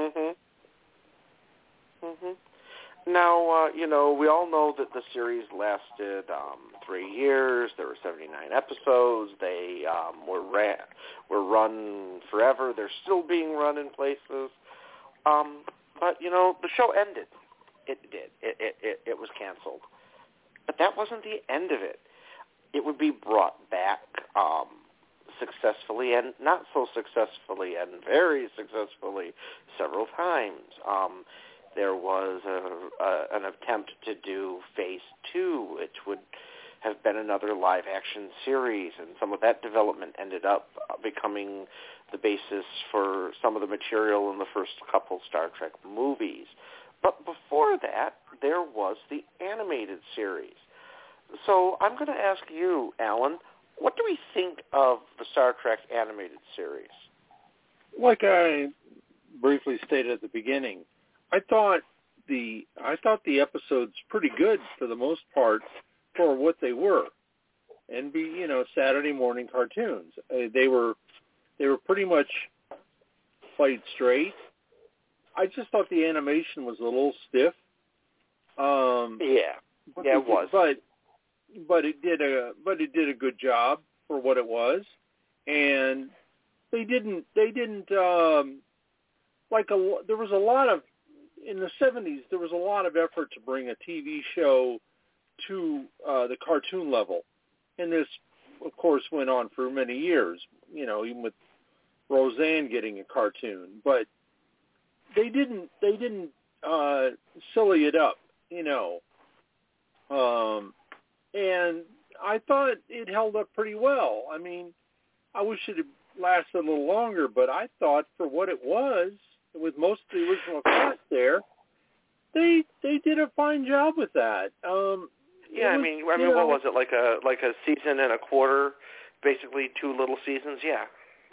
Now, we all know that the series lasted 3 years. There were 79 episodes. They were run forever. They're still being run in places. But, the show ended. It did. It was canceled. But that wasn't the end of it. It would be brought back successfully and not so successfully and very successfully several times. There was an attempt to do Phase 2, which would have been another live-action series, and some of that development ended up becoming the basis for some of the material in the first couple Star Trek movies. But before that, there was the animated series. So I'm going to ask you, Alan, what do we think of the Star Trek animated series? Like I briefly stated at the beginning, I thought the episodes pretty good for the most part for what they were, and Saturday morning cartoons. They were pretty much played straight. I just thought the animation was a little stiff. It was. But it did a good job for what it was, and they didn't there was a lot of, in the 70s, there was a lot of effort to bring a TV show to the cartoon level. And this, of course, went on for many years, even with Roseanne getting a cartoon. But they didn't silly it up, and I thought it held up pretty well. I mean, I wish it had lasted a little longer, but I thought for what it was, with most of the original cast there, they did a fine job with that. What was it, like a season and a quarter, basically 2 little seasons? Yeah.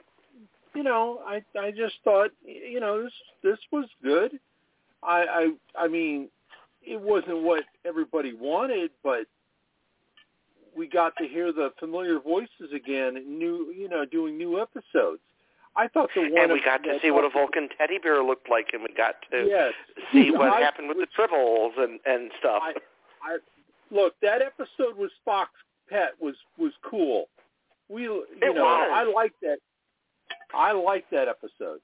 I just thought, this was good. I mean, it wasn't what everybody wanted, but we got to hear the familiar voices again, doing new episodes. I thought and we got to see what a Vulcan teddy bear looked like, and we got to see what happened with the Tribbles and stuff. Look, that episode with Spock's pet was cool. I liked that. I liked that episode.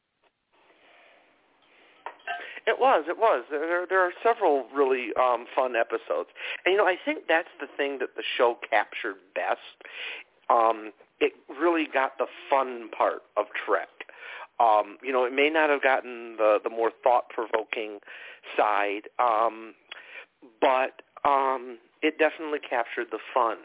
It was. There are several really fun episodes. And, I think that's the thing that the show captured best. It really got the fun part of Trek. It may not have gotten the more thought-provoking side, but it definitely captured the fun.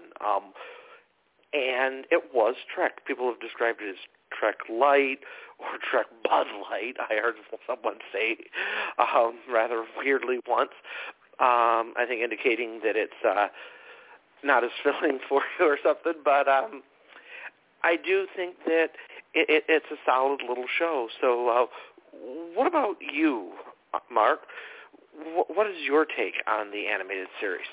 And it was Trek. People have described it as Trek Light or Trek Bud Light, I heard someone say rather weirdly once, I think indicating that it's not as filling for you or something, but I do think that it's a solid little show. So what about you, Mark? What is your take on the animated series?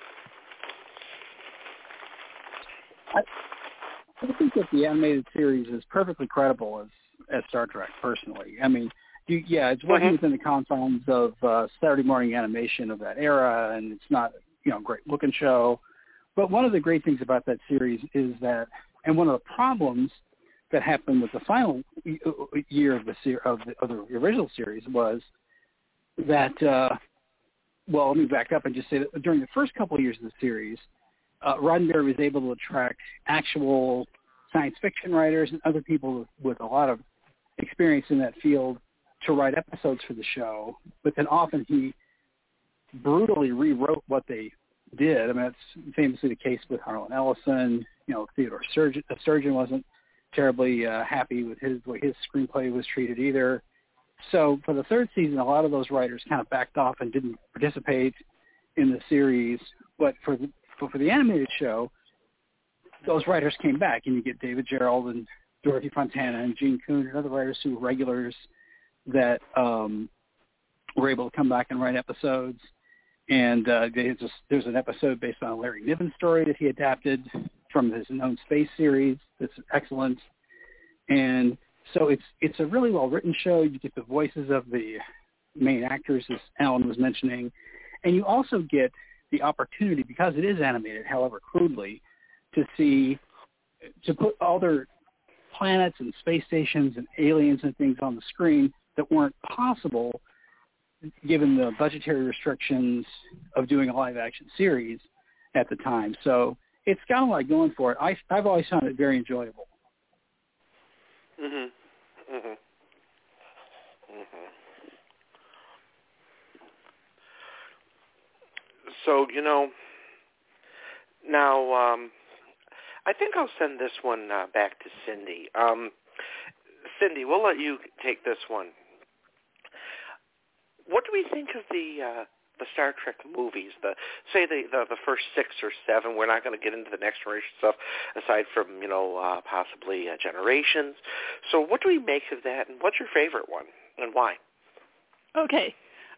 I think that the animated series is perfectly credible as Star Trek, personally. I mean, it's working within the confines of Saturday morning animation of that era, and it's not, a great-looking show. But one of the great things about that series is that, and one of the problems that happened with the final year of the original series was that, let me back up and just say that during the first couple of years of the series, Roddenberry was able to attract actual science fiction writers and other people with a lot of experience in that field to write episodes for the show. But then often he brutally rewrote what they did. I mean, that's famously the case with Harlan Ellison. Theodore Sturgeon wasn't terribly happy with the way his screenplay was treated either. So for the third season, a lot of those writers kind of backed off and didn't participate in the series. But for the animated show, those writers came back, and you get David Gerrold and Dorothy Fontana and Gene Kuhn and other writers who were regulars that were able to come back and write episodes. And there's an episode based on a Larry Niven story that he adapted from his known space series that's excellent. And so it's a really well-written show. You get the voices of the main actors, as Alan was mentioning. And you also get the opportunity, because it is animated, however crudely, to put all their planets and space stations and aliens and things on the screen that weren't possible given the budgetary restrictions of doing a live-action series at the time. So it's got a lot going for it. I've always found it very enjoyable. Mhm. Mhm. Mhm. So, now I think I'll send this one back to Cindy. Cindy, we'll let you take this one. What do we think of the Star Trek movies? The first 6 or 7. We're not going to get into the Next Generation stuff, aside from possibly Generations. So, what do we make of that? And what's your favorite one, and why? Okay,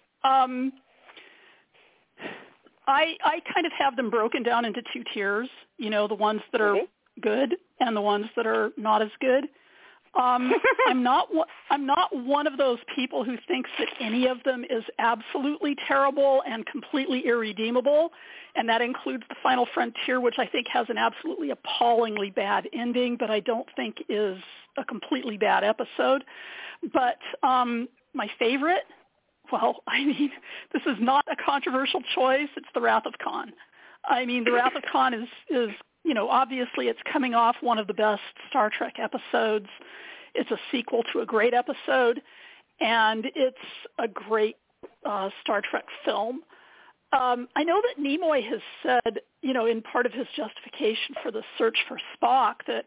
I kind of have them broken down into 2 tiers. The ones that are good and the ones that are not as good. I'm not one of those people who thinks that any of them is absolutely terrible and completely irredeemable, and that includes The Final Frontier, which I think has an absolutely appallingly bad ending, but I don't think is a completely bad episode. But my favorite, well, this is not a controversial choice. It's The Wrath of Khan. The Wrath of Khan is obviously it's coming off one of the best Star Trek episodes. It's a sequel to a great episode, and it's a great Star Trek film. I know that Nimoy has said, in part of his justification for the search for Spock, that,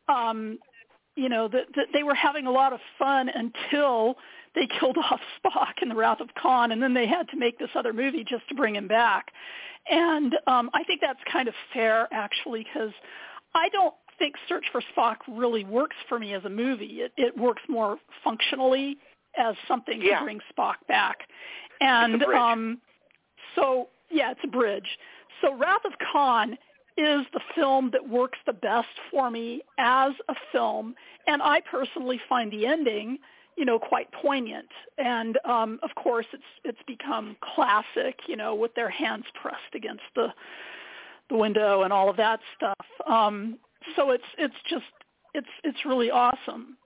that they were having a lot of fun until they killed off Spock in The Wrath of Khan, and then they had to make this other movie just to bring him back. And I think that's kind of fair, actually, because I don't think Search for Spock really works for me as a movie. It works more functionally as something to bring Spock back. And it's a bridge. It's a bridge. So Wrath of Khan is the film that works the best for me as a film, and I personally find the ending quite poignant. And of course, it's become classic, with their hands pressed against the window and all of that stuff. So it's really awesome.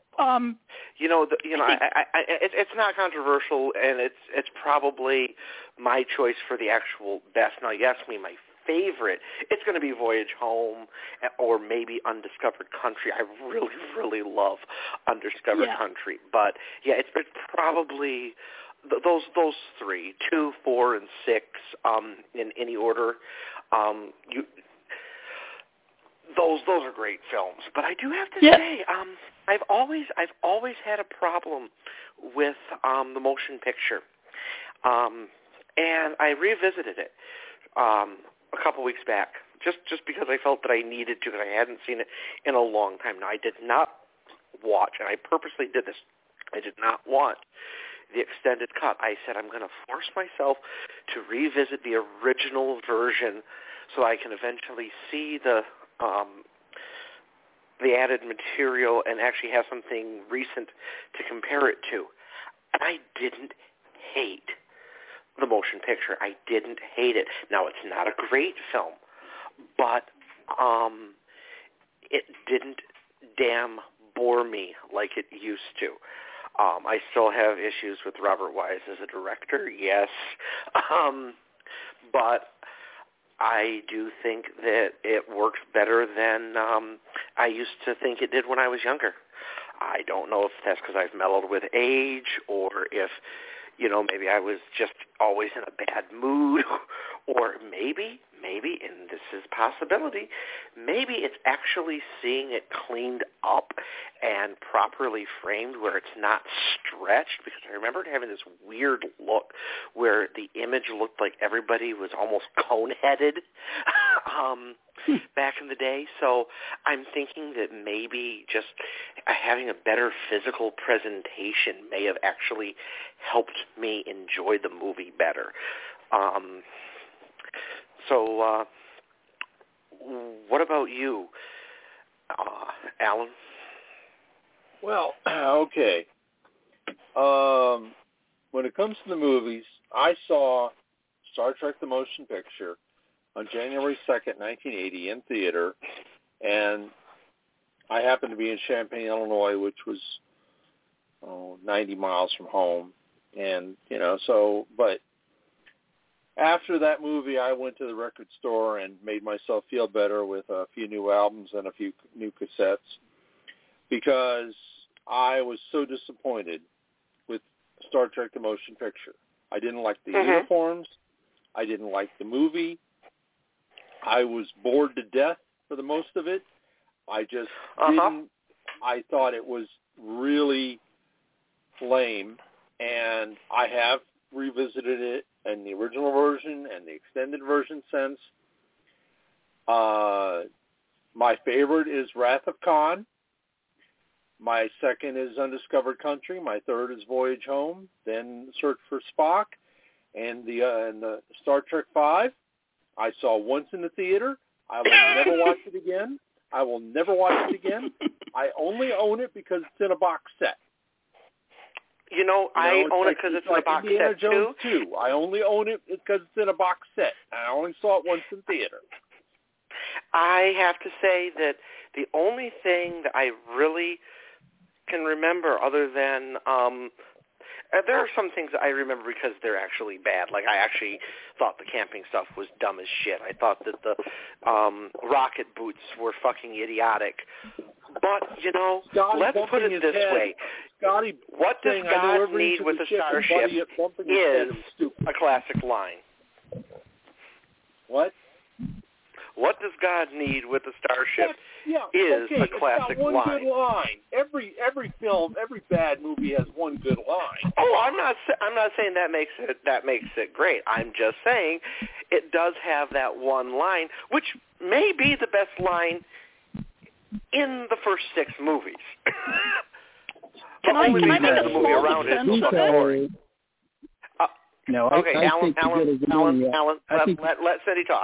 It's not controversial, and it's probably my choice for the actual best. Now, you ask me my favorite, it's going to be Voyage Home or maybe Undiscovered Country. I really, really love Undiscovered Country. But, it's probably those 3, 2, 4, and 6 in any order. Those are great films. But I do have to say, I've always had a problem with the motion picture. And I revisited it a couple weeks back, just because I felt that I needed to, because I hadn't seen it in a long time. Now, I did not watch, and I purposely did this, I did not watch the extended cut. I said I'm going to force myself to revisit the original version so I can eventually see the added material and actually have something recent to compare it to. And I didn't hate the motion picture. I didn't hate it. Now, it's not a great film, but it didn't damn bore me like it used to. I still have issues with Robert Wise as a director, yes, but I do think that it works better than I used to think it did when I was younger. I don't know if that's because I've mellowed with age, or if maybe I was just always in a bad mood, or maybe, and this is a possibility, maybe it's actually seeing it cleaned up and properly framed where it's not stretched, because I remember having this weird look where the image looked like everybody was almost cone-headed back in the day. So I'm thinking that maybe just having a better physical presentation may have actually helped me enjoy the movie better. So what about you, Alan? Well, okay. When it comes to the movies, I saw Star Trek the Motion Picture on January 2nd, 1980 in theater, and I happened to be in Champaign, Illinois, which was 90 miles from home. And, but after that movie, I went to the record store and made myself feel better with a few new albums and a few new cassettes because I was so disappointed with Star Trek the Motion Picture. I didn't like the uniforms. I didn't like the movie. I was bored to death for the most of it. I just didn't. I thought it was really lame, and I have revisited it in the original version and the extended version since. My favorite is Wrath of Khan. My second is Undiscovered Country. My third is Voyage Home. Then Search for Spock, and the Star Trek V. I saw once in the theater. I will never watch it again. I will never watch it again. I only own it because it's in a box set. I own it because it's in a box Indiana set, Jones too. 2. I only own it because it's in a box set. I only saw it once in theater. I have to say that the only thing that I really can remember other than there are some things that I remember because they're actually bad. Like, I actually thought the camping stuff was dumb as shit. I thought that the rocket boots were fucking idiotic. But, let's put it this way. Scotty, what does God need with a starship is a classic line. What? What does God need with a starship is a classic it's got one line. Good line. Every film, every bad movie has one good line. Oh, I'm not saying that makes it great. I'm just saying it does have that one line, which may be the best line in the first 6 movies. Can I make a the movie small around defense it. of it? No, okay, Alan, let Cindy talk.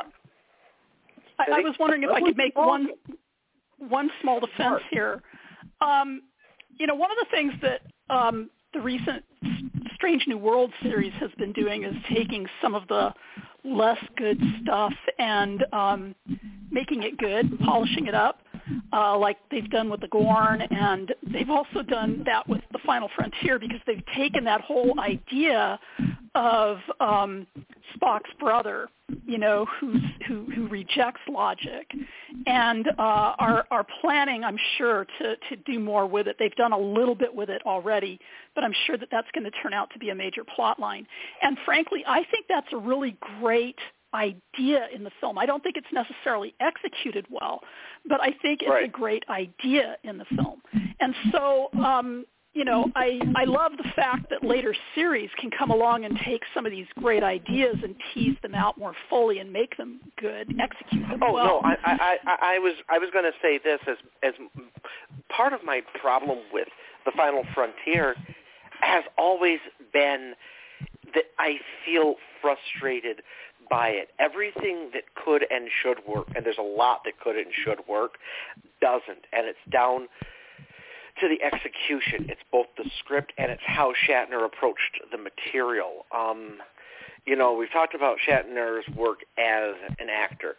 I was wondering if I could make one small defense here. One of the things that the recent Strange New Worlds series has been doing is taking some of the less good stuff and making it good, polishing it up, like they've done with the Gorn, and they've also done that with the Final Frontier because they've taken that whole idea of Spock's brother, who rejects logic, and are planning, I'm sure, to do more with it. They've done a little bit with it already, but I'm sure that that's going to turn out to be a major plot line. And frankly, I think that's a really great idea in the film. I don't think it's necessarily executed well, but I think it's a great idea in the film. And so, I love the fact that later series can come along and take some of these great ideas and tease them out more fully and make them good, execute them well. No, I was going to say this as part of my problem with the Final Frontier has always been that I feel frustrated by it. Everything that could and should work, and there's a lot that could and should work, doesn't, and it's down to the execution. It's both the script and it's how Shatner approached the material. We've talked about Shatner's work as an actor.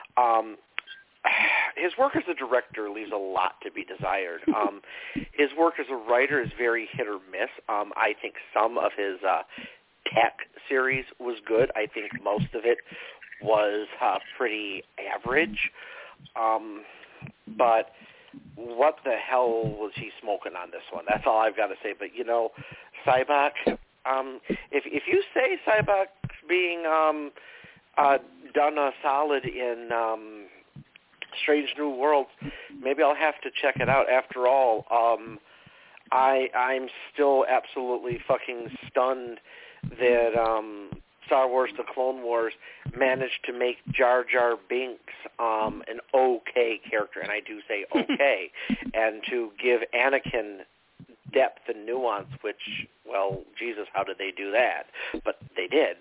His work as a director leaves a lot to be desired. His work as a writer is very hit or miss. I think some of his Tech series was good. I think most of it was pretty average. But what the hell was he smoking on this one? That's all I've got to say. But, Sybok, if you say Sybok's being done a solid in Strange New Worlds, maybe I'll have to check it out. After all, I'm still absolutely fucking stunned that Star Wars: The Clone Wars managed to make Jar Jar Binks an okay character, and I do say okay, and to give Anakin depth and nuance, which, well, Jesus, how did they do that? But they did.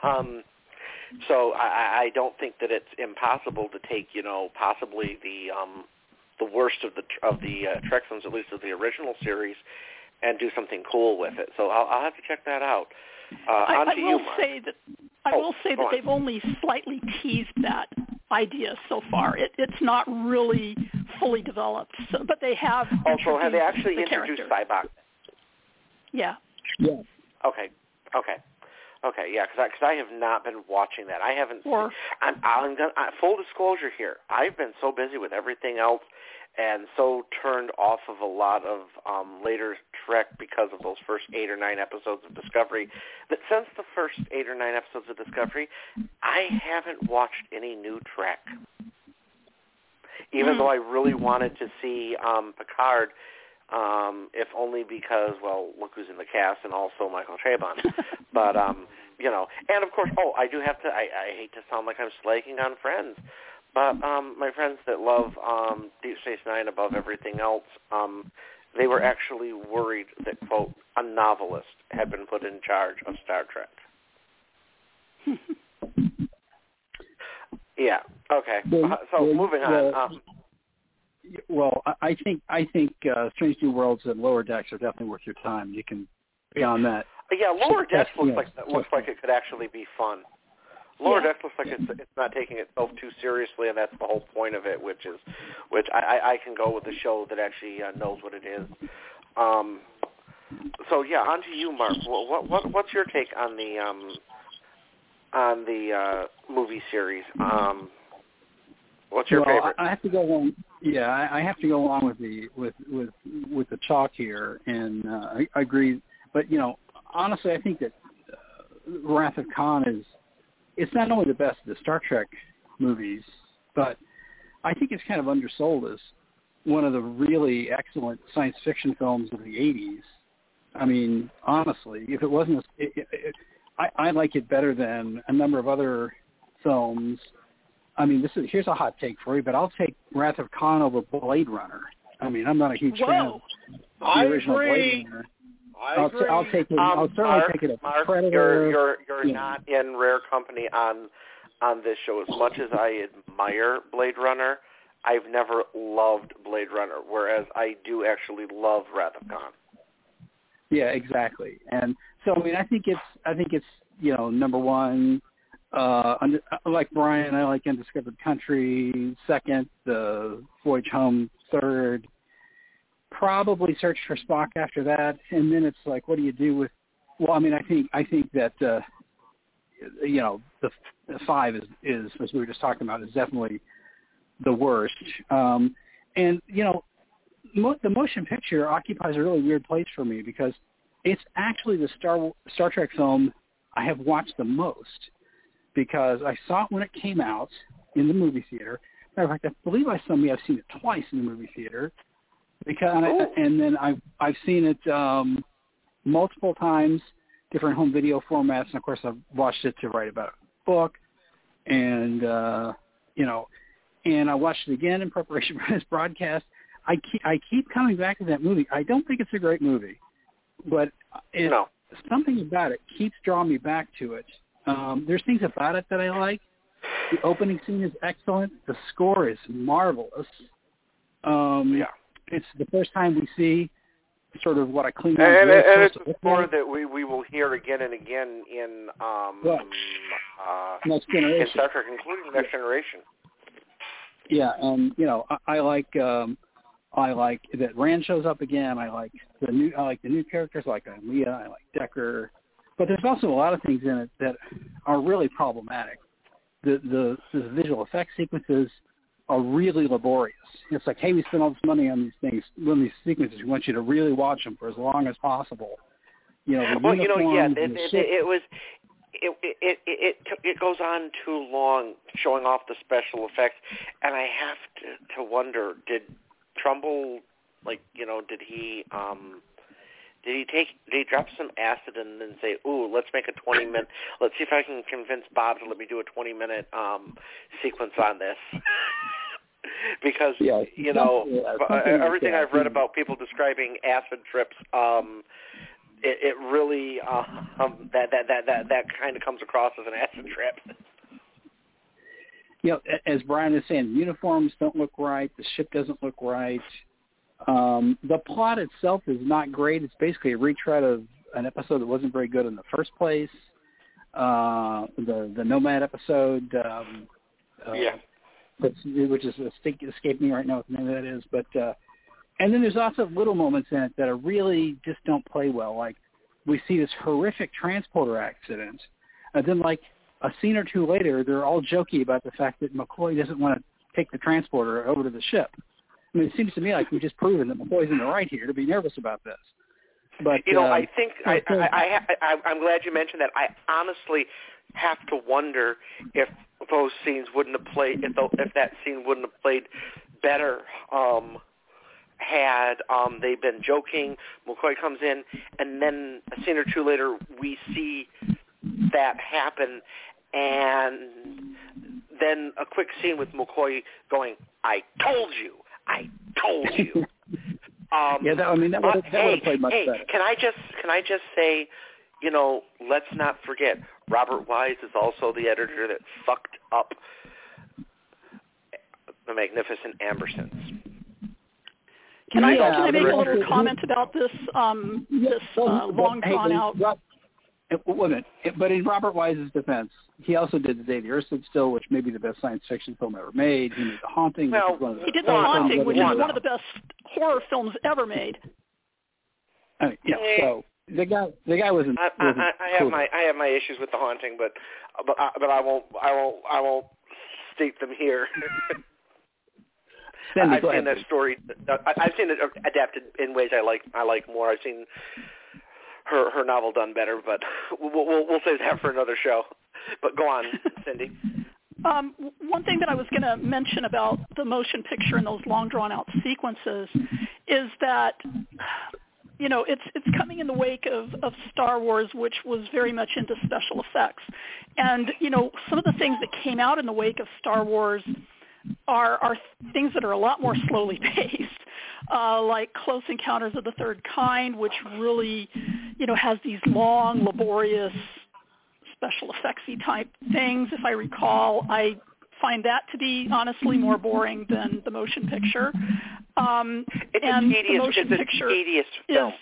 So I don't think that it's impossible to take, possibly the worst of the Trek films, at least of the original series, and do something cool with it. So I'll have to check that out. I will say that they've only slightly teased that idea so far. It's not really fully developed, but they have. Also, have they actually introduced Cybok? Yeah. Yeah. Okay. Yeah, because I have not been watching that. I haven't. I'm gonna, full disclosure here. I've been so busy with everything else, and so turned off of a lot of later Trek because of those first 8 or 9 episodes of Discovery, that since the first 8 or 9 episodes of Discovery, I haven't watched any new Trek. Even though I really wanted to see Picard, if only because, well, look who's in the cast, and also Michael Chabon. But, and of course, I do have to, I hate to sound like I'm slagging on Friends, but my friends that love Deep Space Nine above everything else, they were actually worried that, quote, a novelist had been put in charge of Star Trek. Yeah. Okay. So moving on. Well, I think Strange New Worlds and Lower Decks are definitely worth your time. You can be on that. Yeah, Lower Decks looks like it could actually be fun. Lower Decks looks like it's not taking itself too seriously, and that's the whole point of it, which I can go with the show that actually knows what it is. So yeah, on to you, Mark. What's your take on the movie series? What's your favorite? I have to go along. Yeah, I have to go along with the chalk here, and I agree. But honestly, I think that Wrath of Khan it's not only the best of the Star Trek movies, but I think it's kind of undersold as one of the really excellent science fiction films of the 80s. I mean, honestly, if it wasn't, I like it better than a number of other films. I mean, here's a hot take for you, but I'll take Wrath of Khan over Blade Runner. I mean, I'm not a huge fan of the original Blade Runner. I'll take it. I'll certainly take it as Predator. You're not in rare company on this show. As much as I admire Blade Runner, I've never loved Blade Runner, whereas I do actually love Wrath of Khan. Yeah, exactly. And so, I mean, I think it's number one. Like Brian, I like Undiscovered Country. Second, The Voyage Home. Third, probably Search for Spock after that. And then it's like, what do you do with? Well, I mean, I think that the 5 is as we were just talking about, is definitely the worst. And the motion picture occupies a really weird place for me because it's actually the Star Trek film I have watched the most, because I saw it when it came out in the movie theater. Matter of fact, I believe I've seen it twice in the movie theater, and then I've seen it multiple times, different home video formats, and of course I've watched it to write about a book, and and I watched it again in preparation for this broadcast. I keep coming back to that movie. I don't think it's a great movie, but something about it keeps drawing me back to it. There's things about it that I like. The opening scene is excellent. The score is marvelous. It's the first time we see sort of what a Klingon and it's a score that we will hear again and again in Next Generation, in Star Trek, including Next Generation. Yeah, I like that Rand shows up again. I like the new characters, like Leah. I like Decker. But there's also a lot of things in it that are really problematic. The visual effects sequences are really laborious. It's like, hey, we spent all this money on these things, on these sequences. We want you to really watch them for as long as possible. It goes on too long showing off the special effects, and I have to wonder, did Trumbull, did Did he drop some acid and then say, "Ooh, let's make a 20-minute. Let's see if I can convince Bob to let me do a 20-minute sequence on this." Because everything I've read about people describing acid trips, it really that kind of comes across as an acid trip. As Brian was saying, the uniforms don't look right. The ship doesn't look right. The plot itself is not great. It's basically a retread of an episode that wasn't very good in the first place. The Nomad episode. Which is escaped me right now what the name of that is. But and then there's also little moments in it that are really just don't play well. Like we see this horrific transporter accident, and then like a scene or two later, they're all jokey about the fact that McCoy doesn't want to take the transporter over to the ship. I mean, it seems to me like we've just proven that McCoy's in the right here to be nervous about this. But I think I'm glad you mentioned that. I honestly have to wonder if those scenes wouldn't have played if that scene wouldn't have played better had they been joking. McCoy comes in, and then a scene or two later, we see that happen, and then a quick scene with McCoy going, "I told you, I told you." That would have played much better. Can I just say, let's not forget, Robert Wise is also the editor that fucked up The Magnificent Ambersons. Can I make a little comment about this long drawn out? Wait a minute. But in Robert Wise's defense, he also did The Day the Earth Stood Still, which may be the best science fiction film ever made. He made The Haunting. He did The Haunting, which is one of the best horror films ever made. So the guy wasn't. I have my issues with The Haunting, but I won't state them here. Cindy, I've seen that story. I've seen it adapted in ways I like more. I've seen her novel done better, but we'll save that for another show. But go on, Cindy. One thing that I was going to mention about the motion picture and those long drawn-out sequences is that, it's coming in the wake of Star Wars, which was very much into special effects. And, some of the things that came out in the wake of Star Wars are things that are a lot more slowly paced, like Close Encounters of the Third Kind, which really, has these long, laborious special effects-y type things. If I recall, I find that to be honestly more boring than the motion picture. It's a tedious film.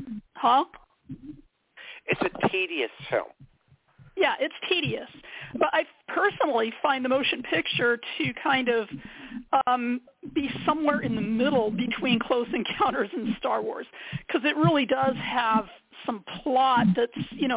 It's a tedious film. Yeah, it's tedious. But I personally find the motion picture to kind of be somewhere in the middle between Close Encounters and Star Wars, because it really does have some plot that's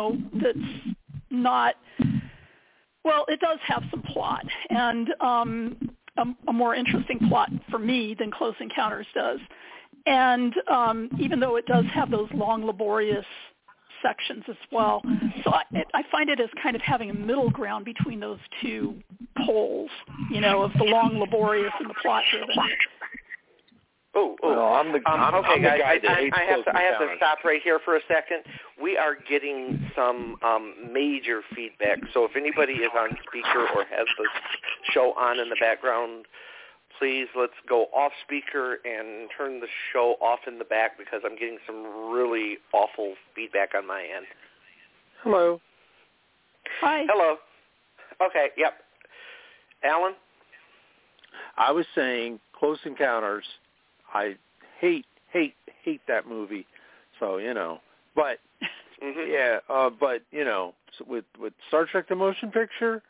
not, well, it does have some plot, and a more interesting plot for me than Close Encounters does. And even though it does have those long, laborious sections as well. So I find it as kind of having a middle ground between those two poles, of the long, laborious and the plot-driven. I'm the guy that hates I have to stop right here for a second. We are getting some major feedback, so if anybody is on speaker or has the show on in the background, please let's go off speaker and turn the show off in the back, because I'm getting some really awful feedback on my end. Hello. Hi. Hello. Okay, yep. Alan? I was saying Close Encounters. I hate that movie. So, but but so with Star Trek the Motion Picture,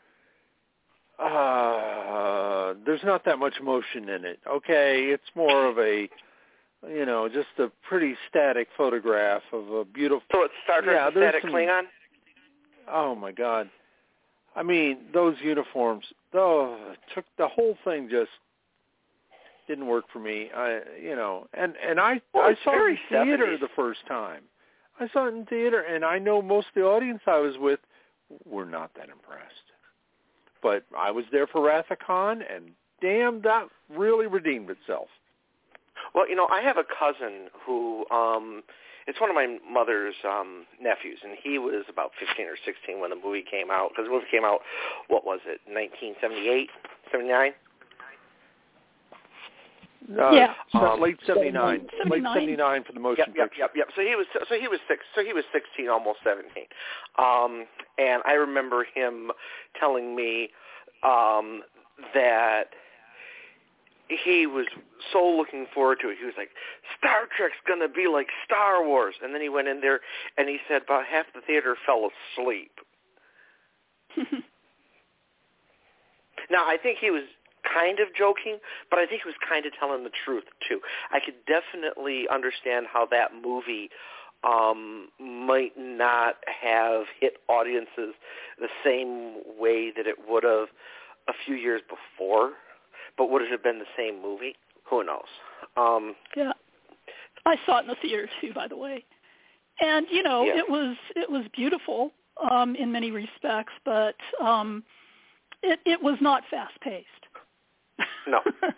there's not that much motion in it. Okay, it's more of a, just a pretty static photograph of a beautiful. So it's Star Trek static Klingon? Oh my God! I mean, those uniforms. Took the whole thing just didn't work for me. I saw it in theater the first time. I saw it in theater, and I know most of the audience I was with were not that impressed. But I was there for Wrath of Khan, and damn, that really redeemed itself. Well, I have a cousin who it's one of my mother's nephews, and he was about 15 or 16 when the movie came out. Because the movie came out, what was it, 1978, 79? Late 79. Late 79 for the motion picture. Yep. So he was 16, almost 17. And I remember him telling me that he was so looking forward to it. He was like, Star Trek's going to be like Star Wars. And then he went in there and he said about half the theater fell asleep. Now, I think he was kind of joking, but I think he was kind of telling the truth, too. I could definitely understand how that movie might not have hit audiences the same way that it would have a few years before. But would it have been the same movie? Who knows? Yeah, I saw it in the theater too, by the way, and it was beautiful in many respects, but it was not fast paced. No.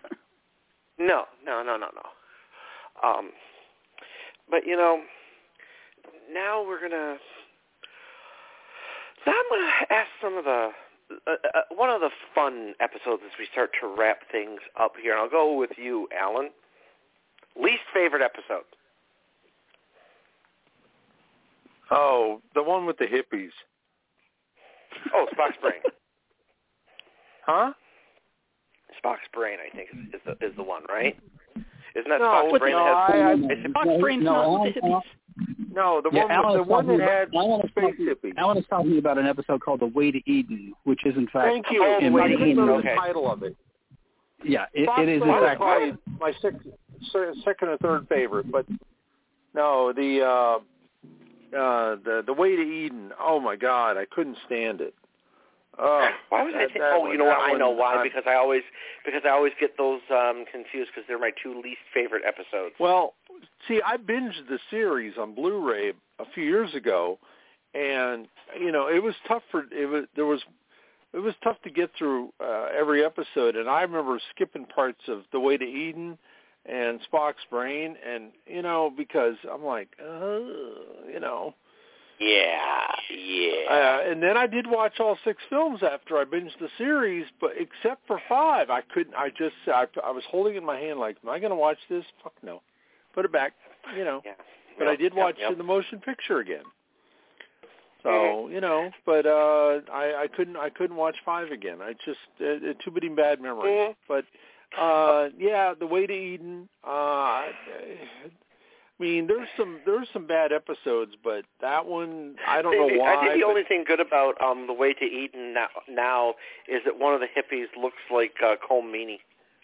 But now I'm gonna ask some of the. One of the fun episodes as we start to wrap things up here, and I'll go with you, Alan. Least favorite episode? Oh, the one with the hippies. Oh, Spock's Brain. Huh? Spock's Brain, I think, is the one, right? Isn't that No, Spock's Brain? Spock's Brain's not with the hippies. No, the one that had space hippies. Alan is talking about an episode called The Way to Eden, which is in fact... Thank you. I couldn't remember the title of it. Yeah, it is in fact... my second or third favorite, but no, the Way to Eden. Oh my God, I couldn't stand it. Why was I? You know what? I know why. Because I always get those confused because they're my two least favorite episodes. Well, see, I binged the series on Blu-ray a few years ago, and it was tough it was tough to get through every episode, and I remember skipping parts of The Way to Eden and Spock's Brain, and because I'm like, Yeah. And then I did watch all 6 films after I binged the series, but except for 5, I couldn't. I was holding it in my hand like, am I going to watch this? Fuck no. Put it back, Yeah. But I did watch the motion picture again. So, but I couldn't watch 5 again. I just too many bad memories. But The Way to Eden. I mean, there's some bad episodes, but that one, I don't know why. I think the only thing good about The Way to Eden now is that one of the hippies looks like Colm Meaney.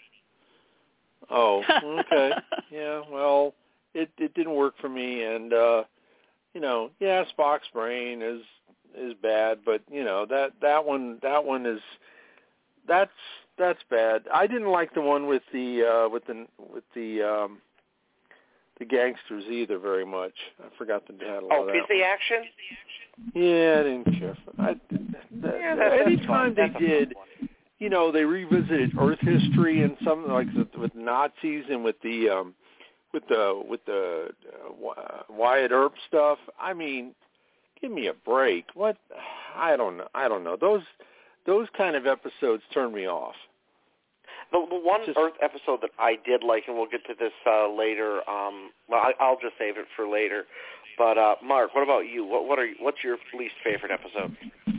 Oh, okay. Yeah, well, it didn't work for me, and Spock's Brain is bad, but that one is that's bad. I didn't like the one with the gangsters either very much. I forgot the title of that. Is the Action? Yeah, I didn't care for that. Anytime they did, they revisited Earth history and something like with Nazis and with the Wyatt Earp stuff. I mean, give me a break. What? I don't know. Those kind of episodes turn me off. The one Earth episode that I did like, and we'll get to this later. I'll just save it for later. But Mark, what about you? What's your least favorite episode?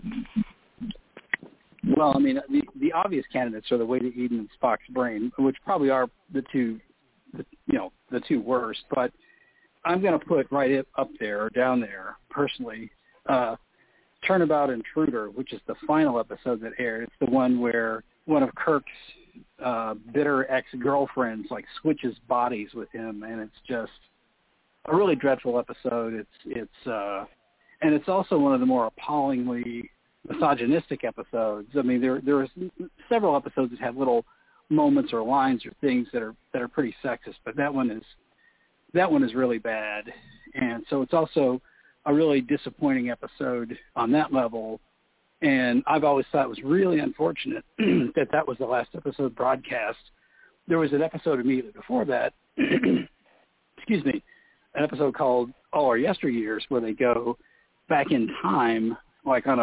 Well, I mean, the obvious candidates are The Way to Eden and Spock's Brain, which probably are the two worst. But I'm going to put right up there or down there personally. Turnabout Intruder, which is the final episode that aired. It's the one where one of Kirk's bitter ex-girlfriends switches bodies with him, and it's just a really dreadful episode. And it's also one of the more appallingly misogynistic episodes. I mean, there are several episodes that have little moments or lines or things that are pretty sexist, but that one is really bad. And so it's also a really disappointing episode on that level. And I've always thought it was really unfortunate that was the last episode broadcast. There was an episode immediately before that, excuse me, an episode called All Our Yesteryears, where they go back in time, like in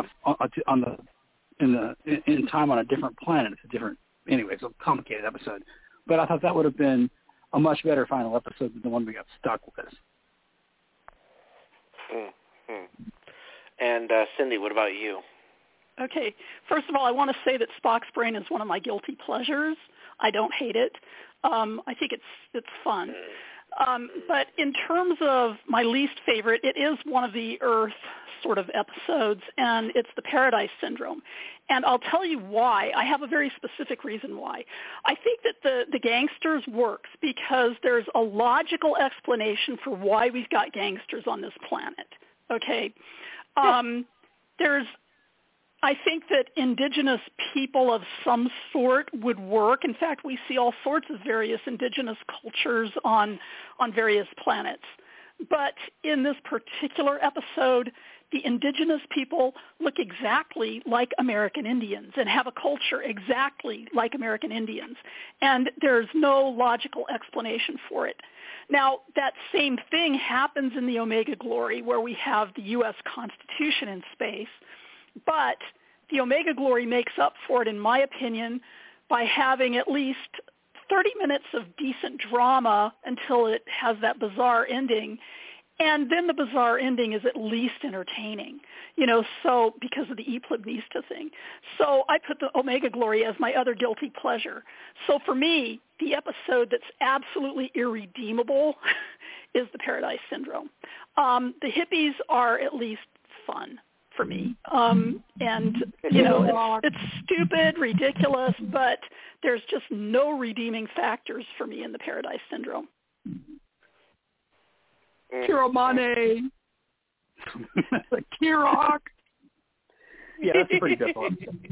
time on a different planet. It's a different, anyway, it's a complicated episode. But I thought that would have been a much better final episode than the one we got stuck with. Mm-hmm. And Cindy, what about you? Okay. First of all, I want to say that Spock's Brain is one of my guilty pleasures. I don't hate it. I think it's fun. But in terms of my least favorite, it is one of the Earth sort of episodes, and it's the Paradise Syndrome. And I'll tell you why. I have a very specific reason why. I think that the Gangsters works because there's a logical explanation for why we've got gangsters on this planet. Okay? I think that indigenous people of some sort would work. In fact, we see all sorts of various indigenous cultures on various planets. But in this particular episode, the indigenous people look exactly like American Indians and have a culture exactly like American Indians. And there's no logical explanation for it. Now, that same thing happens in the Omega Glory, where we have the U.S. Constitution in space. But the Omega Glory makes up for it, in my opinion, by having at least 30 minutes of decent drama until it has that bizarre ending. And then the bizarre ending is at least entertaining, so because of the E Plebnista thing. So I put the Omega Glory as my other guilty pleasure. So for me, the episode that's absolutely irredeemable is the Paradise Syndrome. The hippies are at least fun for me. It's stupid, ridiculous, but there's just no redeeming factors for me in the Paradise Syndrome. Kiromane. Kirok. Yeah, that's a pretty good one.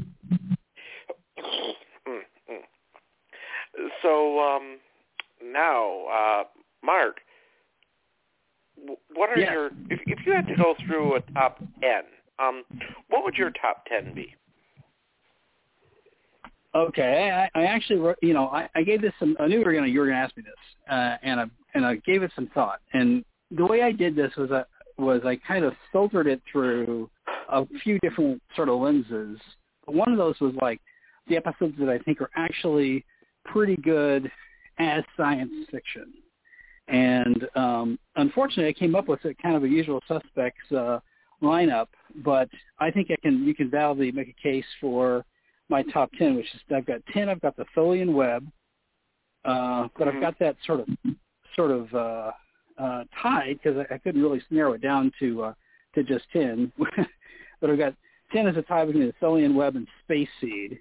So now, Mark, what are your, if you had to go through a top 10, what would your top 10 be? Okay, I actually wrote, I gave this some, I knew you were going to ask me this, and I gave it some thought. And the way I did this was I kind of filtered it through a few different sort of lenses. One of those was like the episodes that I think are actually pretty good as science fiction. And unfortunately, I came up with a kind of a usual suspects lineup, but I think you can validly make a case for my top 10, which is I've got 10. I've got the Tholian Web, but I've got that sort of tied because I couldn't really narrow it down to just 10. But I've got 10 as a tie between the Tholian Web and Space Seed.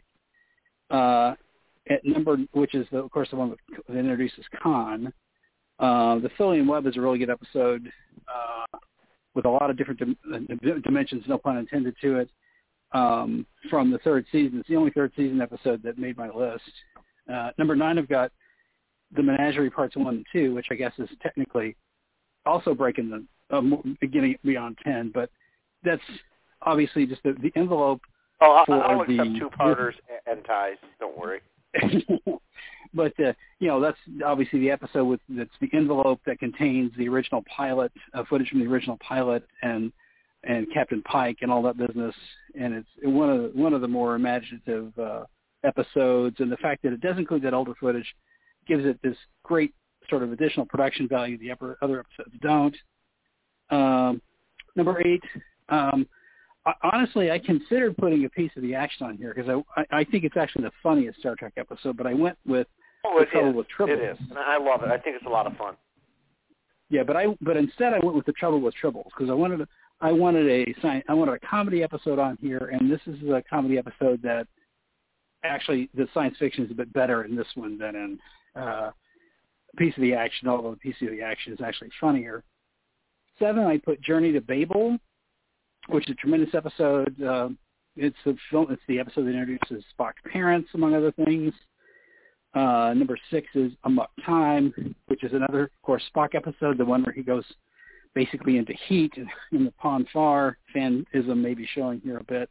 At number, which is of course the one that introduces Khan. The Tholian Web is a really good episode with a lot of different dimensions, no pun intended to it, from the third season. It's the only third season episode that made my list. Number 9, I've got the Menagerie Parts 1 and 2, which I guess is technically also breaking the beginning beyond 10, but that's obviously just the envelope. I'll accept two-parters and ties. Don't worry. But that's obviously the episode that's the envelope that contains the original pilot footage from the original pilot and Captain Pike and all that business, and it's one of the more imaginative episodes. And the fact that it does include that older footage gives it this great sort of additional production value the other episodes don't. Number 8. Honestly, I considered putting a piece of the action on here because I think it's actually the funniest Star Trek episode, but I went with The Trouble with Tribbles. It is, and I love it. I think it's a lot of fun. Yeah, but instead I went with The Trouble with Tribbles because I wanted a comedy episode on here, and this is a comedy episode that actually the science fiction is a bit better in this one than in Piece of the Action, although the Piece of the Action is actually funnier. 7, I put Journey to Babel, which is a tremendous episode. It's the episode that introduces Spock's parents, among other things. Number 6 is Amok Time, which is another, of course, Spock episode, the one where he goes basically into heat in the Pon Farr fanism maybe showing here a bit.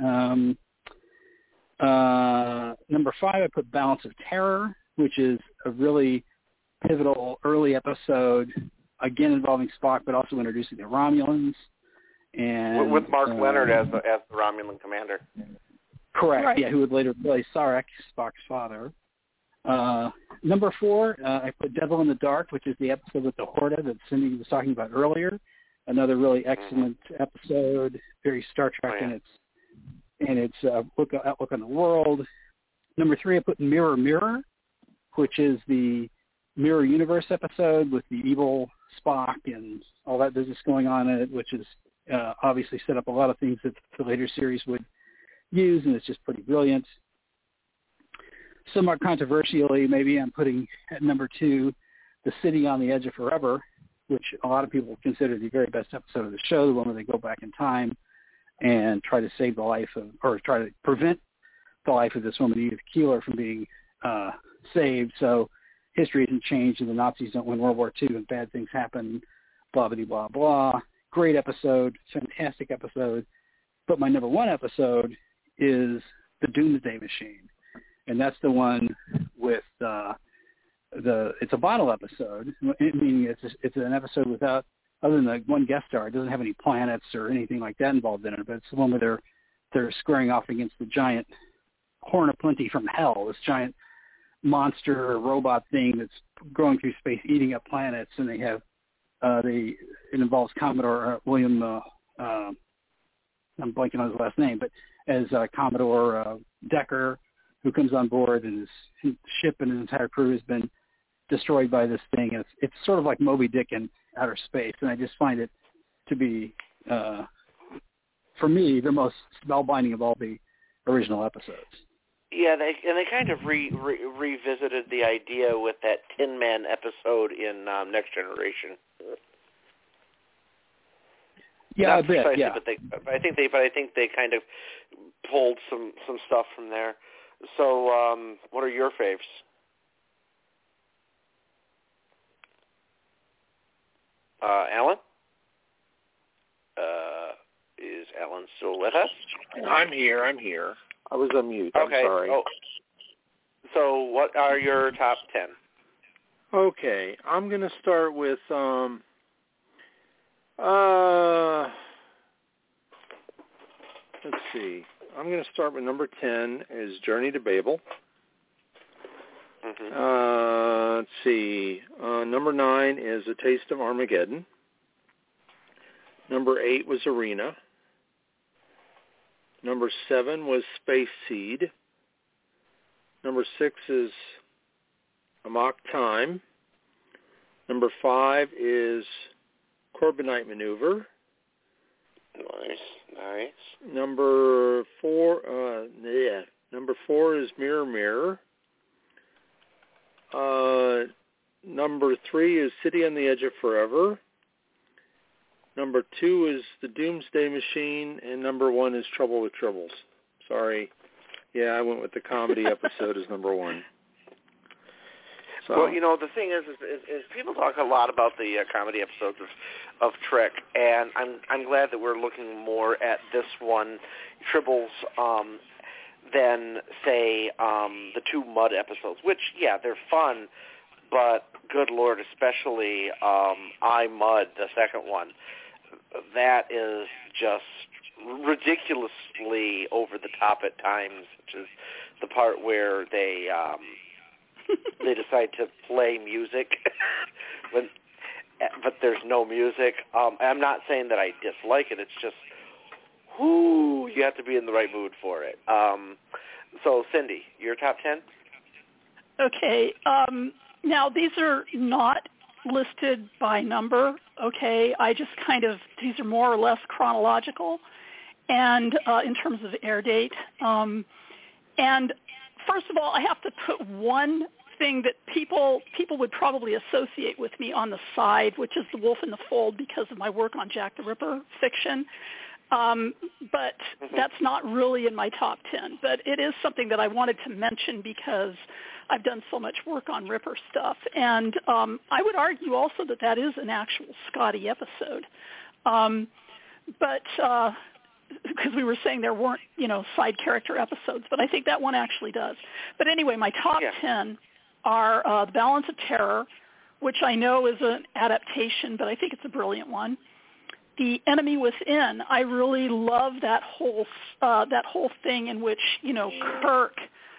Number 5, I put Balance of Terror, which is a really pivotal early episode again involving Spock, but also introducing the Romulans. And with Mark Leonard as the Romulan commander. Correct, right. yeah, who would later play Sarek, Spock's father. Number 4, I put Devil in the Dark, which is the episode with the Horta that Cindy was talking about earlier. Another really excellent episode, very Star Trek in its outlook on the world. Number 3, I put Mirror Mirror, which is the Mirror Universe episode with the evil Spock and all that business going on in it, which is obviously set up a lot of things that the later series would use, and it's just pretty brilliant. Somewhat controversially, maybe I'm putting at number 2, The City on the Edge of Forever, which a lot of people consider the very best episode of the show, the one where they go back in time and try to save the life of, or try to prevent the life of this woman, Edith Keeler, from being saved. So history hasn't changed and the Nazis don't win World War II and bad things happen, blah, blah, blah, blah. Great episode, fantastic episode. But my number 1 episode is The Doomsday Machine. And that's the one with it's a bottle episode, meaning it's an episode without, other than the one guest star, it doesn't have any planets or anything like that involved in it, but it's the one where they're squaring off against the giant Horn of Plenty from hell, this giant monster robot thing that's going through space eating up planets, and they have it involves Commodore William I'm blanking on his last name, but as Commodore Decker, who comes on board, and his ship and his entire crew has been destroyed by this thing. And it's sort of like Moby Dick in outer space, and I just find it to be, for me, the most spellbinding of all the original episodes. Yeah, they kind of revisited the idea with that Tin Man episode in Next Generation. Yeah, Not a bit. Yeah, but I think they kind of pulled some stuff from there. So, what are your faves? Alan? Is Alan still with us? I'm here. I was on mute. Okay. I'm sorry. Oh. So, what are your top 10? Okay, I'm going to start with let's see. I'm going to start with number 10 is Journey to Babel. Mm-hmm. Let's see. Number 9 is A Taste of Armageddon. Number 8 was Arena. Number 7 was Space Seed. Number 6 is Amok Time. Number 5 is Corbinite Maneuver. Nice. Number 4 is Mirror Mirror. Number 3 is City on the Edge of Forever. Number 2 is The Doomsday Machine, and number 1 is Trouble with Tribbles. Sorry. Yeah, I went with the comedy episode as number 1. So. Well, the thing is people talk a lot about the comedy episodes of Trek, and I'm glad that we're looking more at this one, Tribbles, than say the 2 Mud episodes, which they're fun, but good Lord, especially I Mud, the second one, that is just ridiculously over the top at times, which is the part where they decide to play music but there's no music. I'm not saying that I dislike it. It's just, you have to be in the right mood for it. So, Cindy, your top 10? Okay. Now, these are not listed by number, okay? I just these are more or less chronological and in terms of air date. And first of all, I have to put one thing that people would probably associate with me on the side, which is The Wolf in the Fold, because of my work on Jack the Ripper fiction. But that's not really in my top 10. But it is something that I wanted to mention because I've done so much work on Ripper stuff. And I would argue also that is an actual Scotty episode. But because we were saying there weren't, side character episodes, but I think that one actually does. But anyway, my top 10 are The Balance of Terror, which I know is an adaptation, but I think it's a brilliant one. The Enemy Within, I really love that whole thing in which, Kirk,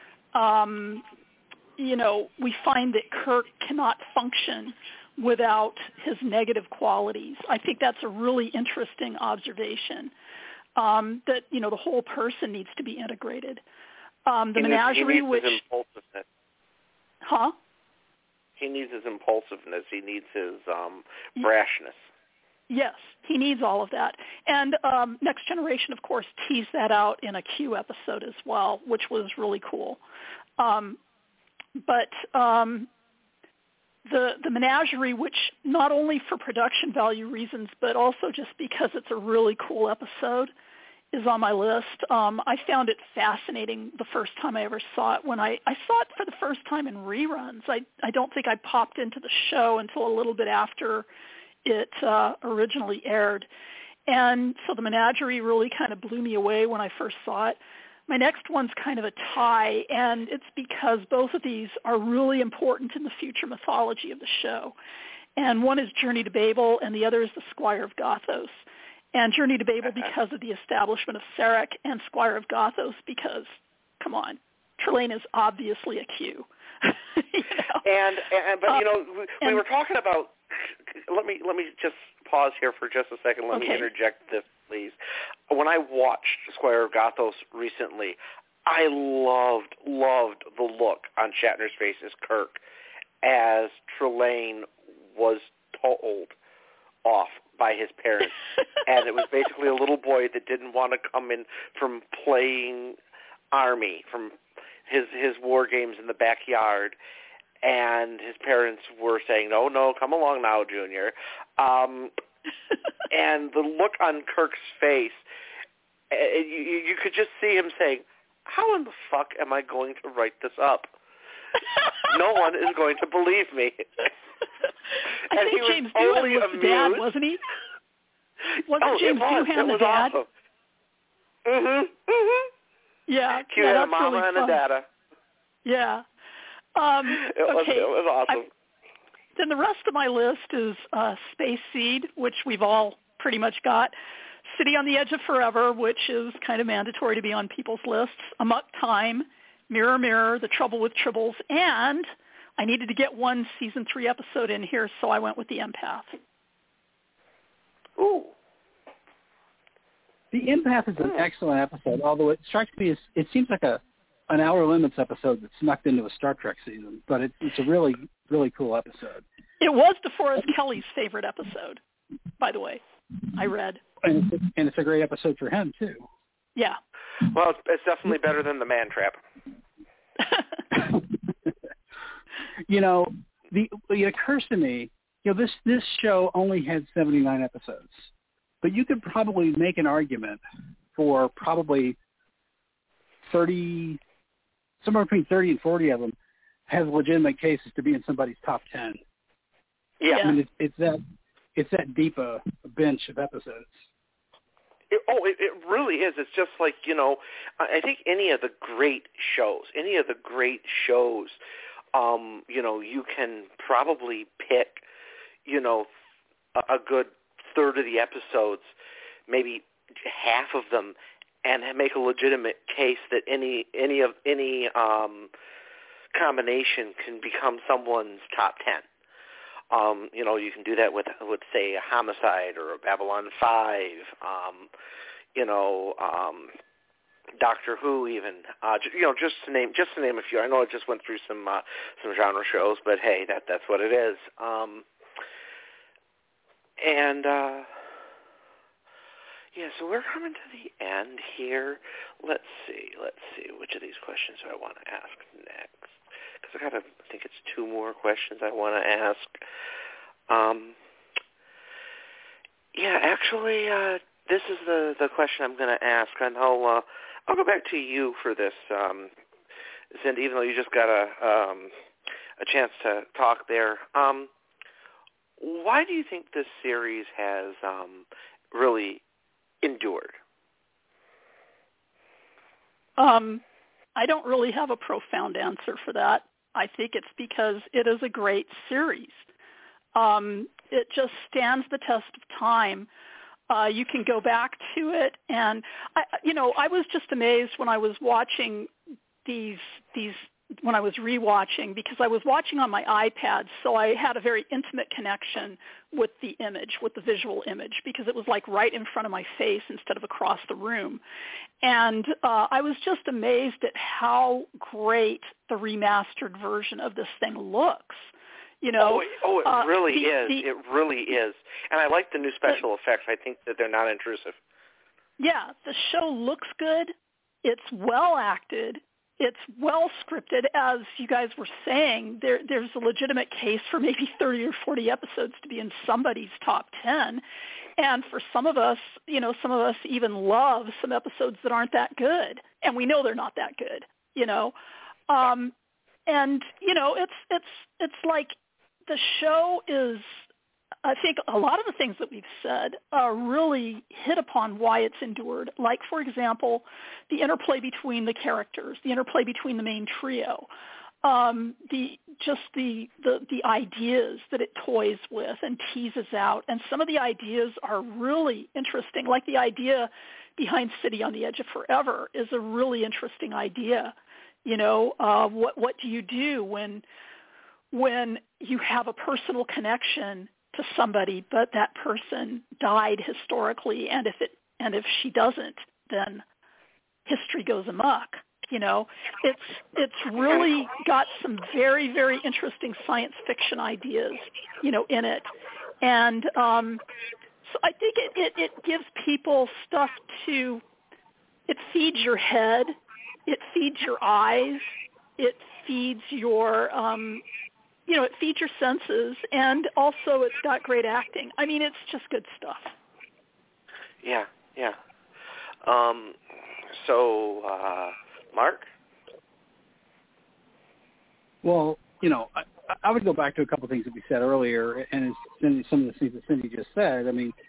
we find that Kirk cannot function without his negative qualities. I think that's a really interesting observation, that, the whole person needs to be integrated. The menagerie, he needs his impulsiveness. Huh? He needs his impulsiveness. He needs his brashness. Yes, he needs all of that. And Next Generation, of course, teased that out in a Q episode as well, which was really cool. But the menagerie, which not only for production value reasons, but also just because it's a really cool episode, is on my list. I found it fascinating the first time I ever saw it. When I saw it for the first time in reruns, I don't think I popped into the show until a little bit after it originally aired. And so the menagerie really kind of blew me away when I first saw it. My next one's kind of a tie, and it's because both of these are really important in the future mythology of the show. And one is Journey to Babel, and the other is the Squire of Gothos. And Journey to Babel because of the establishment of Sarek, and Squire of Gothos because, come on, Trelane is obviously a Q. We were talking about. Let me just pause here for just a second. Let me interject this, please. When I watched Squire of Gothos recently, I loved the look on Shatner's face as Kirk, as Trelane was told off by his parents, and it was basically a little boy that didn't want to come in from playing Army, from his war games in the backyard, and his parents were saying, no, come along now, Junior. And the look on Kirk's face, you could just see him saying, how in the fuck am I going to write this up? No one is going to believe me. I think James Doohan was the dad, wasn't he? Wasn't James Doohan the dad? Awesome. Mm-hmm. Yeah. He had a mama really and fun. a dada. Yeah. It was awesome. Then the rest of my list is Space Seed, which we've all pretty much got. City on the Edge of Forever, which is kind of mandatory to be on people's lists. Amok Time, Mirror Mirror, The Trouble with Tribbles, and I needed to get one season 3 episode in here, so I went with The Empath. Ooh. The Empath is an excellent episode, although it strikes me as it seems like an Outer Limits episode that snuck into a Star Trek season, but it's a really, really cool episode. It was DeForest Kelly's favorite episode, by the way, I read. And it's a great episode for him, too. Yeah. Well, it's definitely better than The Man Trap. It occurs to me, this show only had 79 episodes, but you could probably make an argument for probably 30, somewhere between 30 and 40 of them have legitimate cases to be in somebody's top 10. Yeah. I mean, it's that deep a bench of episodes. It really is. It's just like, I think any of the great shows, you can probably pick, a good third of the episodes, maybe half of them, and make a legitimate case that any combination can become someone's top 10. You can do that with say, a Homicide or a Babylon 5, Doctor Who, even, just to name a few. I know I just went through some genre shows, but hey, that's what it is. So we're coming to the end here. Let's see, which of these questions do I want to ask next? Because I think it's 2 more questions I want to ask. Actually, this is the question I'm going to ask, and I'll go back to you for this, Cindy, even though you just got a chance to talk there. Why do you think this series has really endured? I don't really have a profound answer for that. I think it's because it is a great series. It just stands the test of time. You can go back to it, and I was just amazed when I was watching these when I was rewatching, because I was watching on my iPad, so I had a very intimate connection with the image, with the visual image, because it was like right in front of my face instead of across the room. And I was just amazed at how great the remastered version of this thing looks. It really is. It really is. And I like the new special effects. I think that they're not intrusive. Yeah, the show looks good. It's well acted. It's well scripted. As you guys were saying, there's a legitimate case for maybe 30 or 40 episodes to be in somebody's top 10. And for some of us even love some episodes that aren't that good. And we know they're not that good, it's like the show is, I think a lot of the things that we've said really hit upon why it's endured. Like, for example, the interplay between the characters, the interplay between the main trio, the ideas that it toys with and teases out. And some of the ideas are really interesting. Like the idea behind City on the Edge of Forever is a really interesting idea. What do you do when you have a personal connection to somebody, but that person died historically, and if she doesn't, then history goes amok. It's really got some very, very interesting science fiction ideas, in it, and so I think it gives people stuff to. It feeds your head, it feeds your eyes, it feeds your it feeds your senses, and also it's got great acting. I mean, it's just good stuff. Yeah. So, Mark? Well, I would go back to a couple of things that we said earlier, and some of the things that Cindy just said. I mean,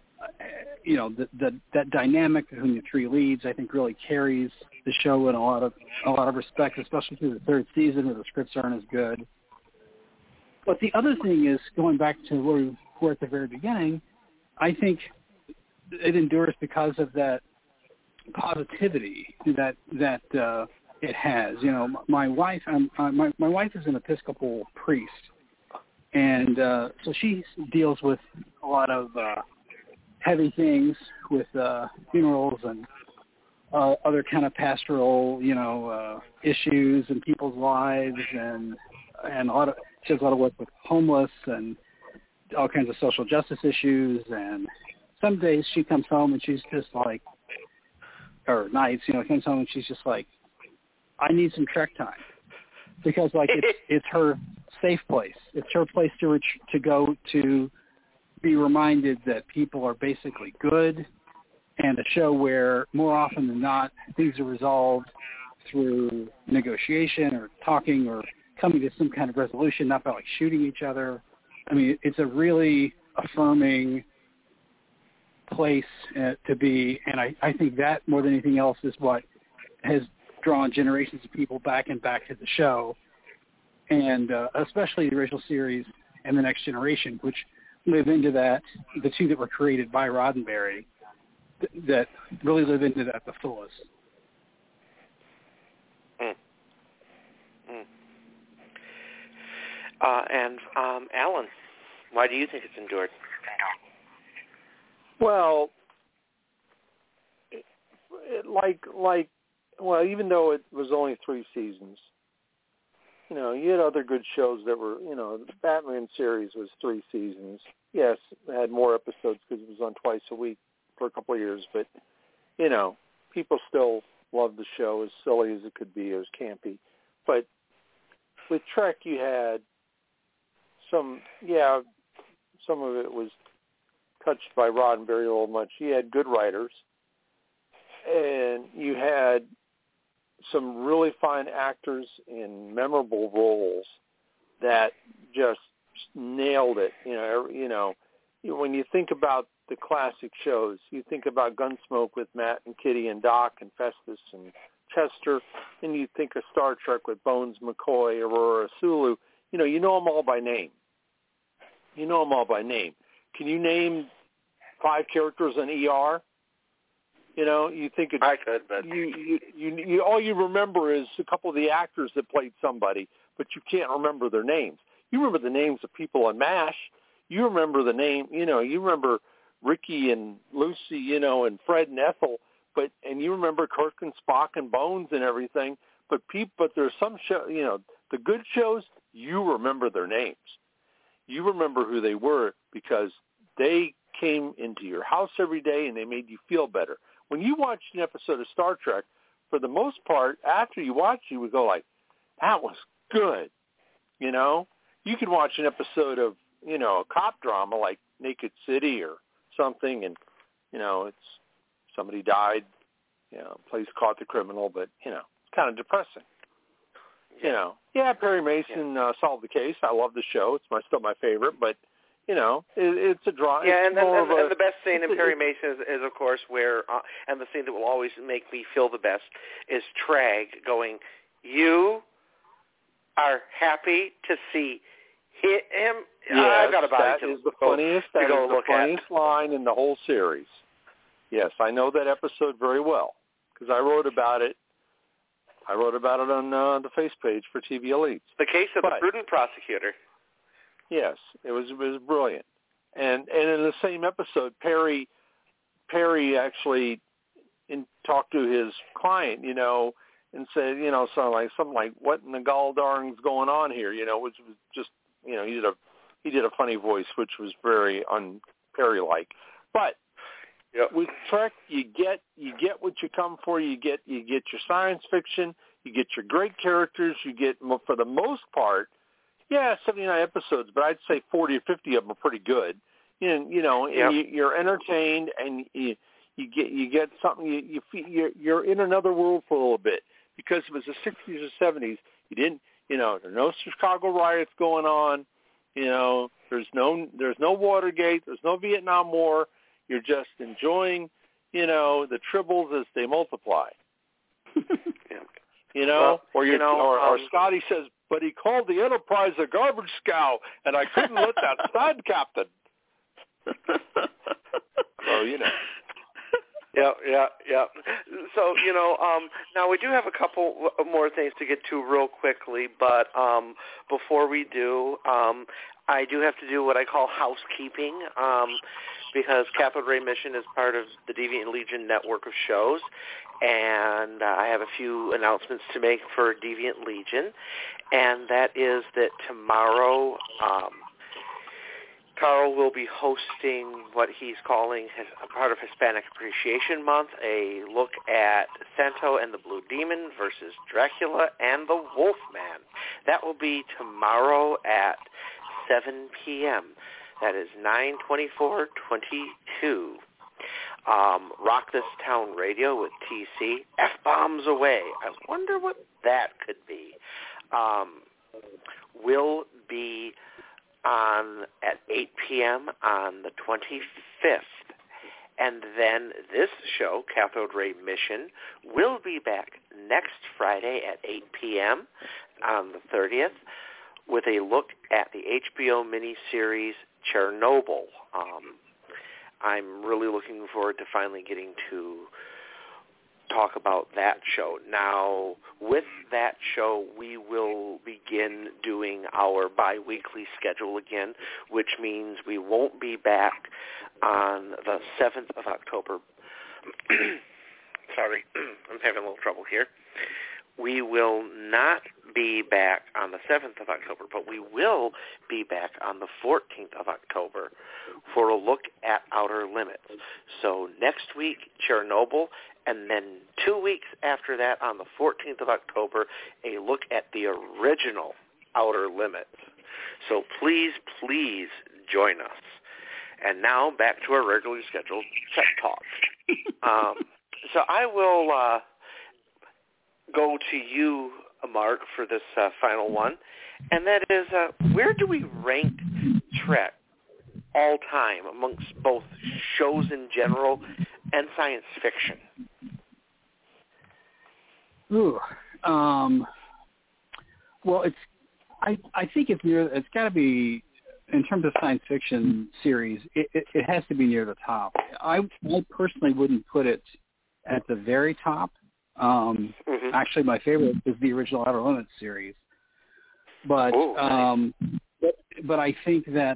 that dynamic between the three leads, I think, really carries the show in a lot of respects, especially through the third season where the scripts aren't as good. But the other thing is, going back to where we were at the very beginning, I think it endures because of that positivity that it has. My wife is an Episcopal priest, and so she deals with a lot of heavy things with funerals and other kind of pastoral, issues in people's lives, and she does a lot of work with homeless and all kinds of social justice issues. And some days she comes home and she's just like, or nights, comes home and she's just like, I need some Trek time, because like it's her safe place. It's her place to go to be reminded that people are basically good, and a show where more often than not things are resolved through negotiation or talking or coming to some kind of resolution, not by like shooting each other. I mean, it's a really affirming place to be, and I think that more than anything else is what has drawn generations of people back and back to the show, and especially the original series and the Next Generation, which live into that, the two that were created by Roddenberry, that really live into that the fullest. And Alan, why do you think it's endured? Well, even though it was only 3 seasons, you had other good shows that were, the Batman series was 3 seasons. Yes, it had more episodes because it was on twice a week for a couple of years, but, people still loved the show, as silly as it could be. It was campy. But with Trek, you had some of it was touched by Roddenberry a little much. You had good writers, and you had some really fine actors in memorable roles that just nailed it. When you think about the classic shows, you think about Gunsmoke with Matt and Kitty and Doc and Festus and Chester, and you think of Star Trek with Bones, McCoy, Aurora, Sulu. You know them all by name. You know them all by name. Can you name 5 characters on ER? You know, you think it's, I could, but you all you remember is a couple of the actors that played somebody, but you can't remember their names. You remember the names of people on MASH. You remember the name, you know, you remember Ricky and Lucy, you know, and Fred and Ethel, and you remember Kirk and Spock and Bones and everything. But there's some show, you know, the good shows, you remember their names. You remember who they were because they came into your house every day and they made you feel better. When you watched an episode of Star Trek, for the most part, after you watch, you would go like, that was good. You know, you could watch an episode of, you know, a cop drama like Naked City or something, and, you know, it's somebody died, you know, police caught the criminal, but, you know, it's kind of depressing. You know, yeah, Perry Mason solved the case. I love the show. It's still my favorite, but, you know, it's a draw. Yeah, and the best scene in Perry Mason is of course, where, and the scene that will always make me feel the best is Trag going, you are happy to see him? Yes, I've got a body that is the funniest line in the whole series. Yes, I know that episode very well because I wrote about it. I wrote about it on the face page for TV Elites. The case of the prudent prosecutor. Yes, it was brilliant. And in the same episode, Perry actually talked to his client, you know, and said, you know, something like what in the gall darn's going on here, you know, which was just, you know, he did a funny voice, which was very un-Perry-like. But with Trek, you get what you come for. You get your science fiction. You get your great characters. You get, for the most part, 79 episodes, but I'd say 40 or 50 of them are pretty good. And, you know, and you're entertained, and you get something. You're in another world for a little bit because it was the 60s or 70s. You didn't, you know, there are no Chicago riots going on. You know, there's no Watergate. There's no Vietnam War. You're just enjoying, you know, the tribbles as they multiply. You know, well, or Scotty says, but he called the Enterprise a garbage scow, and I couldn't let that stand, Captain. So, you know. Yeah. So, you know, now we do have a couple more things to get to real quickly, but before we do, I do have to do what I call housekeeping, because Cathode Ray Mission is part of the Deviant Legion network of shows, and I have a few announcements to make for Deviant Legion, and that is that tomorrow Carl will be hosting what he's calling a part of Hispanic Appreciation Month, a look at Santo and the Blue Demon versus Dracula and the Wolfman. That will be tomorrow at 7 p.m. That is 9/24/22. Rock This Town Radio with TC. F-bombs away. I wonder what that could be. Will be on at 8 p.m. on the 25th. And then this show, Cathode Ray Mission, will be back next Friday at 8 p.m. on the 30th with a look at the HBO miniseries Chernobyl. I'm really looking forward to finally getting to talk about that show. Now, with that show, we will begin doing our bi-weekly schedule again, which means we won't be back on the 7th of October. Sorry, I'm having a little trouble here. We will not be back on the 7th of October, but we will be back on the 14th of October for a look at Outer Limits. So next week, Chernobyl, and then 2 weeks after that, on the 14th of October, a look at the original Outer Limits. So please join us. And now back to our regularly scheduled Trek Talk. So I will go to you, Mark, for this final one, and that is, where do we rank Trek all time amongst both shows in general and science fiction? Ooh, well, I think it's got to be in terms of science fiction series, it has to be near the top. I personally wouldn't put it at the very top. Actually, my favorite is the original Outer Limits series. But nice. but I think that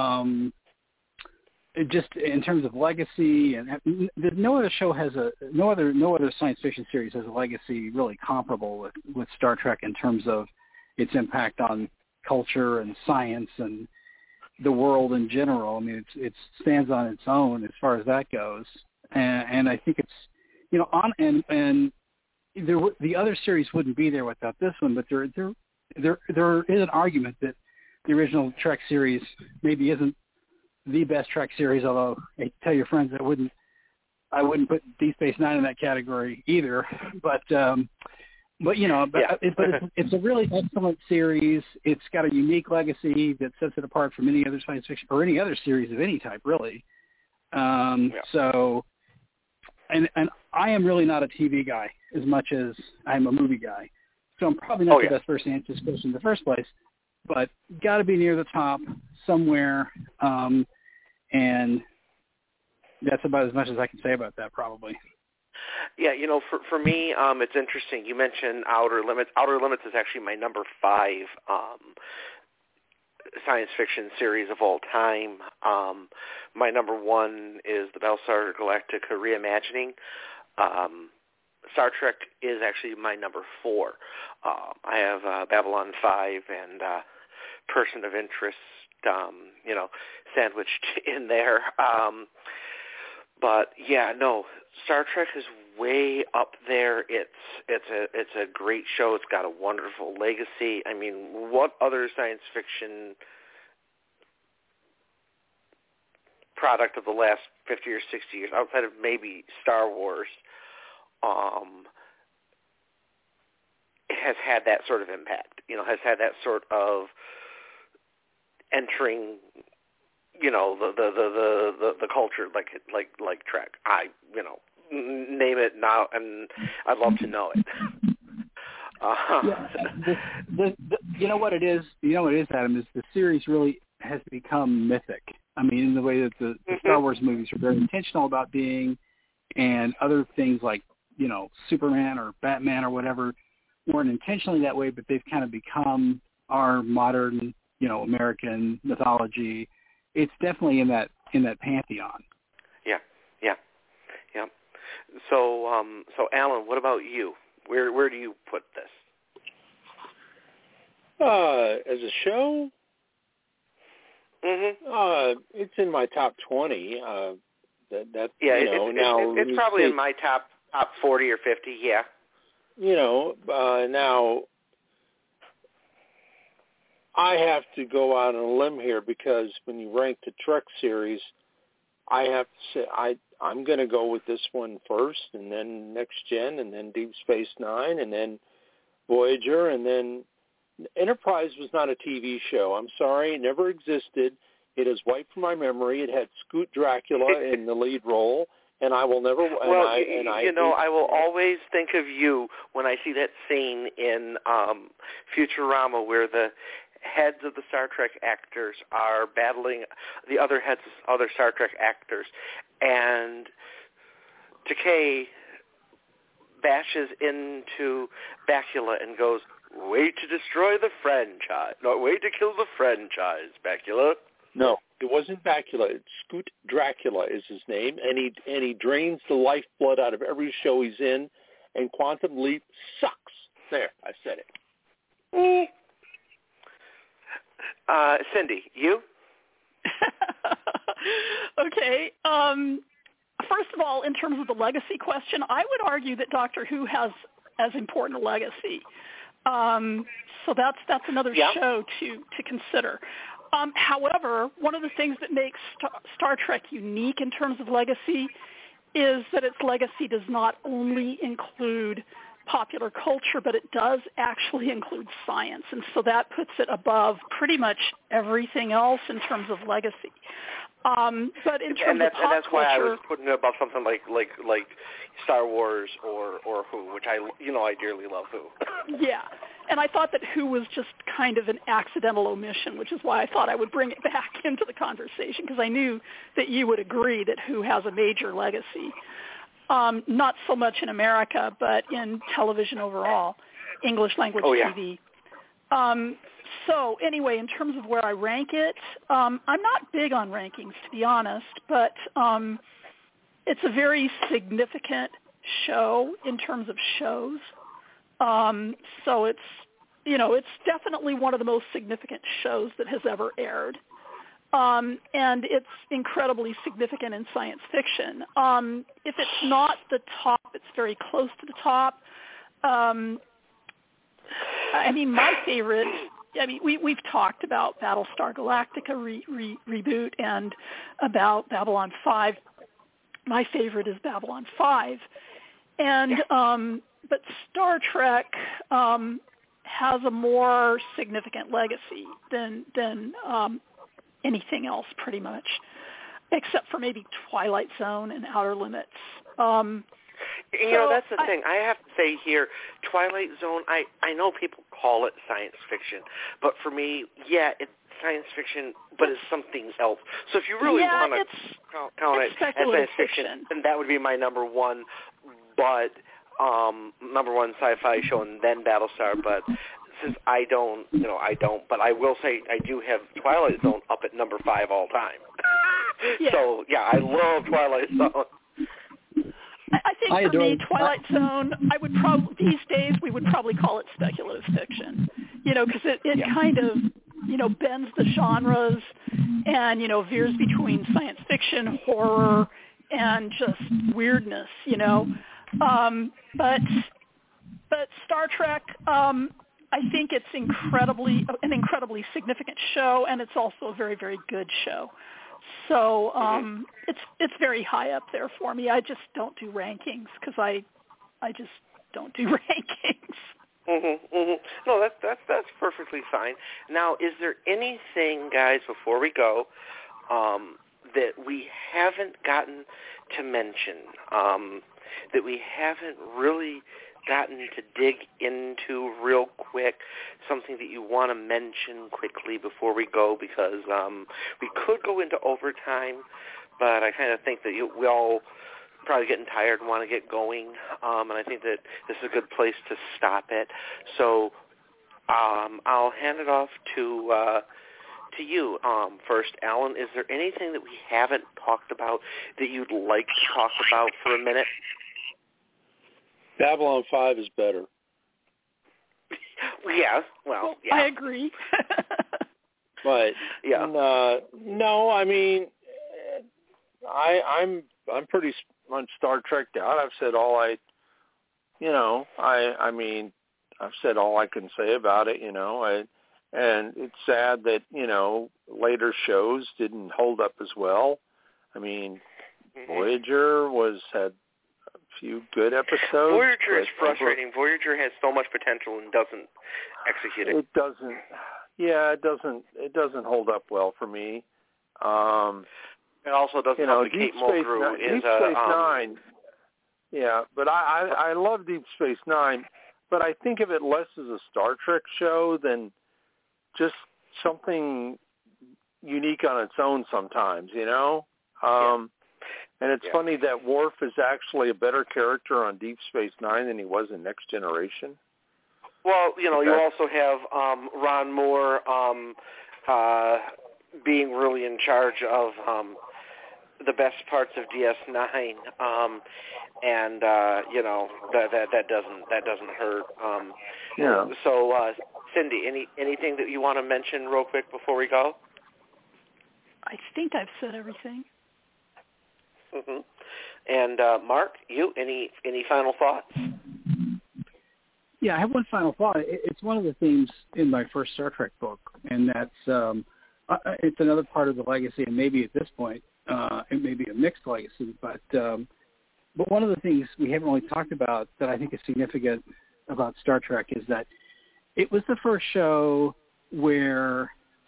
just in terms of legacy, and no other show has no other science fiction series has a legacy really comparable with Star Trek in terms of its impact on culture and science and the world in general. I mean, it stands on its own as far as that goes, and I think it's the other series wouldn't be there without this one. But there is an argument that the original Trek series maybe isn't the best Trek series, although I tell your friends I wouldn't put Deep Space Nine in that category either. But it's a really excellent series. It's got a unique legacy that sets it apart from any other science fiction or any other series of any type, really. So, and I am really not a TV guy as much as I'm a movie guy. So I'm probably not the best person to answer this question in the first place, but got to be near the top somewhere. And that's about as much as I can say about that, probably. Yeah, for me, it's interesting. You mentioned Outer Limits. Outer Limits is actually my number 5 science fiction series of all time. My number 1 is the Battlestar Galactica reimagining. Star Trek is actually my number 4. I have Babylon 5 and Person of Interest, sandwiched in there. But yeah, no, Star Trek is way up there. It's a great show. It's got a wonderful legacy. I mean, what other science fiction product of the last 50 or 60 years, outside of maybe Star Wars, has had that sort of impact? Has had that sort of entering, the culture like Trek. Name it now, and I'd love to know it. You know what it is? Adam, is the series really has become mythic. I mean, in the way that the Star Wars movies are very intentional about being, and other things like, Superman or Batman or whatever weren't intentionally that way, but they've kind of become our modern, American mythology. It's definitely in that pantheon. Yeah. So Alan, what about you? Where do you put this? As a show, it's in my top 20. It's probably in my top 40 or 50. Yeah. Now I have to go out on a limb here, because when you rank the Trek series, I have to say I'm going to go with this one first, and then Next Gen, and then Deep Space Nine, and then Voyager, and then Enterprise was not a TV show. I'm sorry, it never existed. It is wiped from my memory. It had Scoot Dracula in the lead role, and I will never. I will always think of you when I see that scene in Futurama where the heads of the Star Trek actors are battling the other heads of other Star Trek actors, and Takei bashes into Bakula and goes, "Way to destroy the franchise. No, way to kill the franchise, Bakula." No, it wasn't Bakula. It's Scoot Dracula is his name, and he drains the lifeblood out of every show he's in, and Quantum Leap sucks. There, I said it. Cindy, you? Okay. First of all, in terms of the legacy question, I would argue that Doctor Who has as important a legacy. So that's another show to consider. However, one of the things that makes Star Trek unique in terms of legacy is that its legacy does not only include popular culture, but it does actually include science, and so that puts it above pretty much everything else in terms of legacy. But in terms of pop that's why I culture, was putting it above something like Star Wars or Who, which I dearly love Who. Yeah, And I thought that Who was just kind of an accidental omission, which is why I thought I would bring it back into the conversation, because I knew that you would agree that Who has a major legacy. Not so much in America, but in television overall, English language TV. So anyway, in terms of where I rank it, I'm not big on rankings, to be honest, but it's a very significant show in terms of shows. So it's, it's definitely one of the most significant shows that has ever aired. And it's incredibly significant in science fiction. If it's not the top, it's very close to the top. My favorite, we've talked about Battlestar Galactica reboot and about Babylon 5. My favorite is Babylon 5. And, but Star Trek has a more significant legacy than anything else, pretty much, except for maybe Twilight Zone and Outer Limits. That's the thing. I have to say here, Twilight Zone, I know people call it science fiction, but for me, it's science fiction, but it's something else. So if you really want to count it as science fiction, then that would be my number one, but number one sci-fi show, and then Battlestar. But since I don't, but I will say I do have Twilight Zone up at number 5 all time. So, I love Twilight Zone. I think for me, Twilight Zone, I would probably, these days, we would probably call it speculative fiction, because it kind of, bends the genres and, veers between science fiction, horror, and just weirdness, But Star Trek, I think it's an incredibly significant show, and it's also a very, very good show. So it's very high up there for me. I just don't do rankings because I just don't do rankings. No, that's perfectly fine. Now, is there anything, guys, before we go, that we haven't gotten to mention, that we haven't really gotten to dig into real quick, something that you want to mention quickly before we go, because we could go into overtime, but I kind of think that we all probably getting tired and want to get going, and I think that this is a good place to stop it. So I'll hand it off to you first, Alan. Is there anything that we haven't talked about that you'd like to talk about for a minute? Babylon 5 is better. I agree. But no, I'm pretty Star Trek'd out. I've said all I've said all I can say about it. And it's sad that later shows didn't hold up as well. Voyager had few good episodes. Voyager is frustrating. Voyager has so much potential and doesn't execute it. It doesn't. Yeah, it doesn't hold up well for me. It also doesn't replicate Mulgrew. Deep Space Nine. Yeah, but I love Deep Space Nine, but I think of it less as a Star Trek show than just something unique on its own sometimes, And it's funny that Worf is actually a better character on Deep Space Nine than he was in Next Generation. Well, you also have Ron Moore being really in charge of the best parts of DS9, and that doesn't hurt. So, Cindy, anything that you want to mention real quick before we go? I think I've said everything. And Mark, you any final thoughts? Yeah, I have one final thought. It's one of the themes in my first Star Trek book, and that's it's another part of the legacy, and maybe at this point it may be a mixed legacy, but one of the things we haven't really talked about that I think is significant about Star Trek is that it was the first show where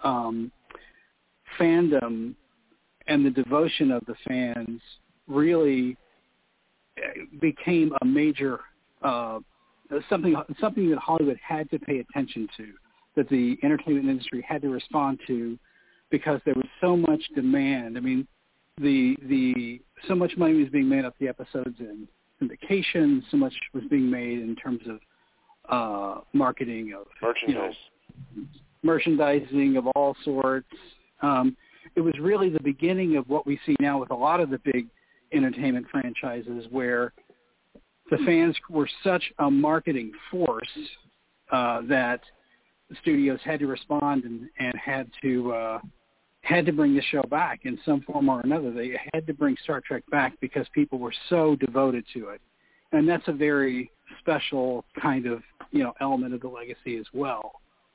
fandom and the devotion of the fans really became a major something that Hollywood had to pay attention to, that the entertainment industry had to respond to, because there was so much demand. I mean, the so much money was being made off the episodes in syndication, so much was being made in terms of marketing of merchandising of all sorts. It was really the beginning of what we see now with a lot of the big entertainment franchises, where the fans were such a marketing force that the studios had to respond and had to bring the show back in some form or another. They had to bring Star Trek back because people were so devoted to it. And that's a very special kind of, element of the legacy as well.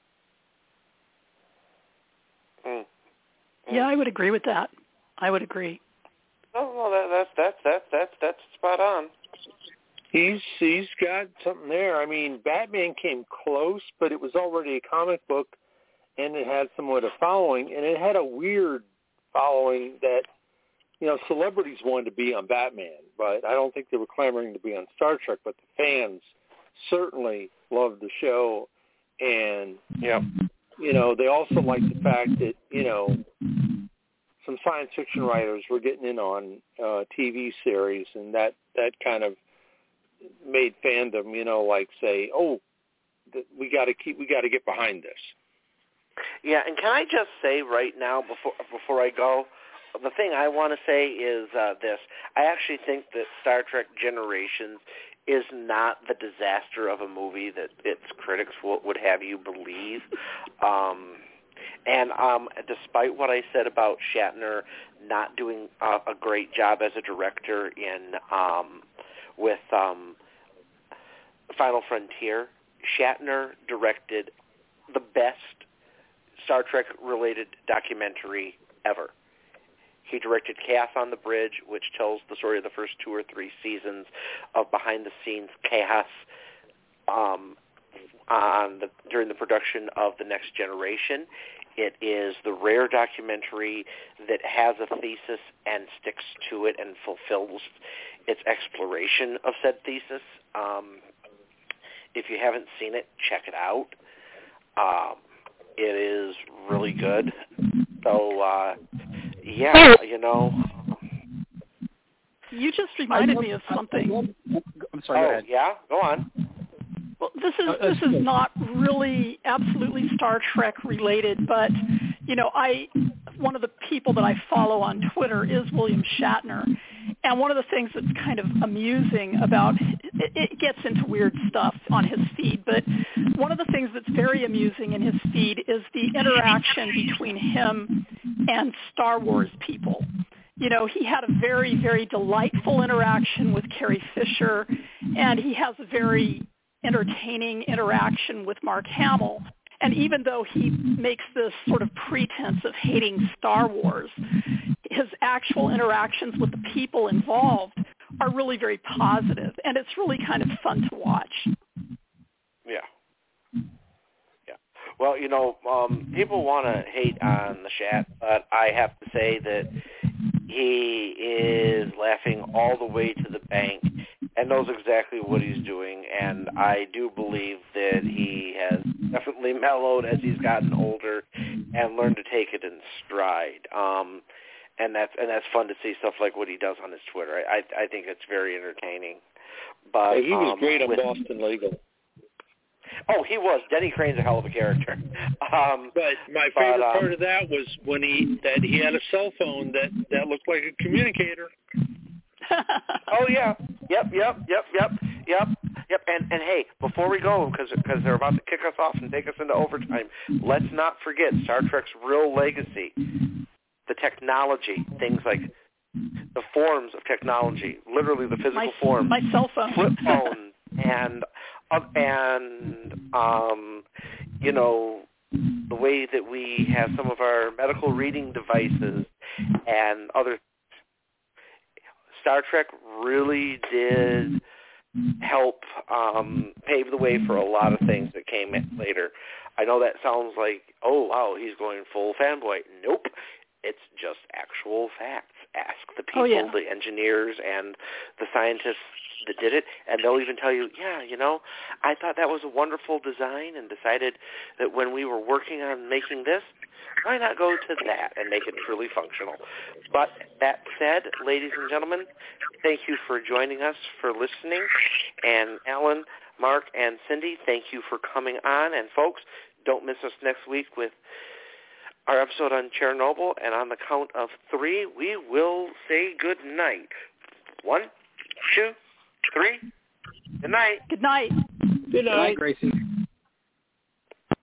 Yeah, I would agree with that. I would agree. Oh, that's spot on. He's got something there. I mean, Batman came close, but it was already a comic book, and it had somewhat of a following, and it had a weird following that, celebrities wanted to be on Batman, but I don't think they were clamoring to be on Star Trek, but the fans certainly loved the show, and, they also liked the fact that, some science fiction writers were getting in on TV series, and that kind of made fandom, say, oh, we got to get behind this. Yeah, and can I just say right now before I go, the thing I want to say is this. I actually think that Star Trek Generations is not the disaster of a movie that its critics would have you believe. And despite what I said about Shatner not doing a great job as a director in with Final Frontier, Shatner directed the best Star Trek-related documentary ever. He directed Chaos on the Bridge, which tells the story of the first 2 or 3 seasons of behind-the-scenes chaos during the production of The Next Generation. It is the rare documentary that has a thesis and sticks to it and fulfills its exploration of said thesis. If you haven't seen it, check it out. It is really good. So, You just reminded me of something. I'm sorry, go ahead. Yeah? Go on. Well, this is not really absolutely Star Trek related, but one of the people that I follow on Twitter is William Shatner, and one of the things that's kind of amusing about it gets into weird stuff on his feed, but one of the things that's very amusing in his feed is the interaction between him and Star Wars people. He had a very, very delightful interaction with Carrie Fisher, and he has a very entertaining interaction with Mark Hamill. And even though he makes this sort of pretense of hating Star Wars, his actual interactions with the people involved are really very positive, and it's really kind of fun to watch. Yeah. Well, people want to hate on the Shat, but I have to say that he is laughing all the way to the bank and knows exactly what he's doing, and I do believe that he has definitely mellowed as he's gotten older and learned to take it in stride. And that's fun to see, stuff like what he does on his Twitter. I think it's very entertaining. But he was great on Boston Legal. Oh, he was. Denny Crane's a hell of a character. But my favorite part of that was when he had a cell phone that looked like a communicator. Oh yeah. Yep. And hey, before we go, because they're about to kick us off and take us into overtime, let's not forget Star Trek's real legacy, the technology, things like the forms of technology, literally the physical form, my cell phone, flip phone, and the way that we have some of our medical reading devices and other. Star Trek really did help pave the way for a lot of things that came in later. I know that sounds like, oh, wow, he's going full fanboy. Nope. It's just actual facts. Ask the people, the engineers, and the scientists that did it, and they'll even tell you, yeah, I thought that was a wonderful design and decided that when we were working on making this, why not go to that and make it truly functional? But that said, ladies and gentlemen, thank you for joining us, for listening. And Alan, Mark, and Cindy, thank you for coming on. And folks, don't miss us next week with our episode on Chernobyl. And on the count of 3, we will say good night. 1, 2, 3. Good night. Good night. Good night, Gracie.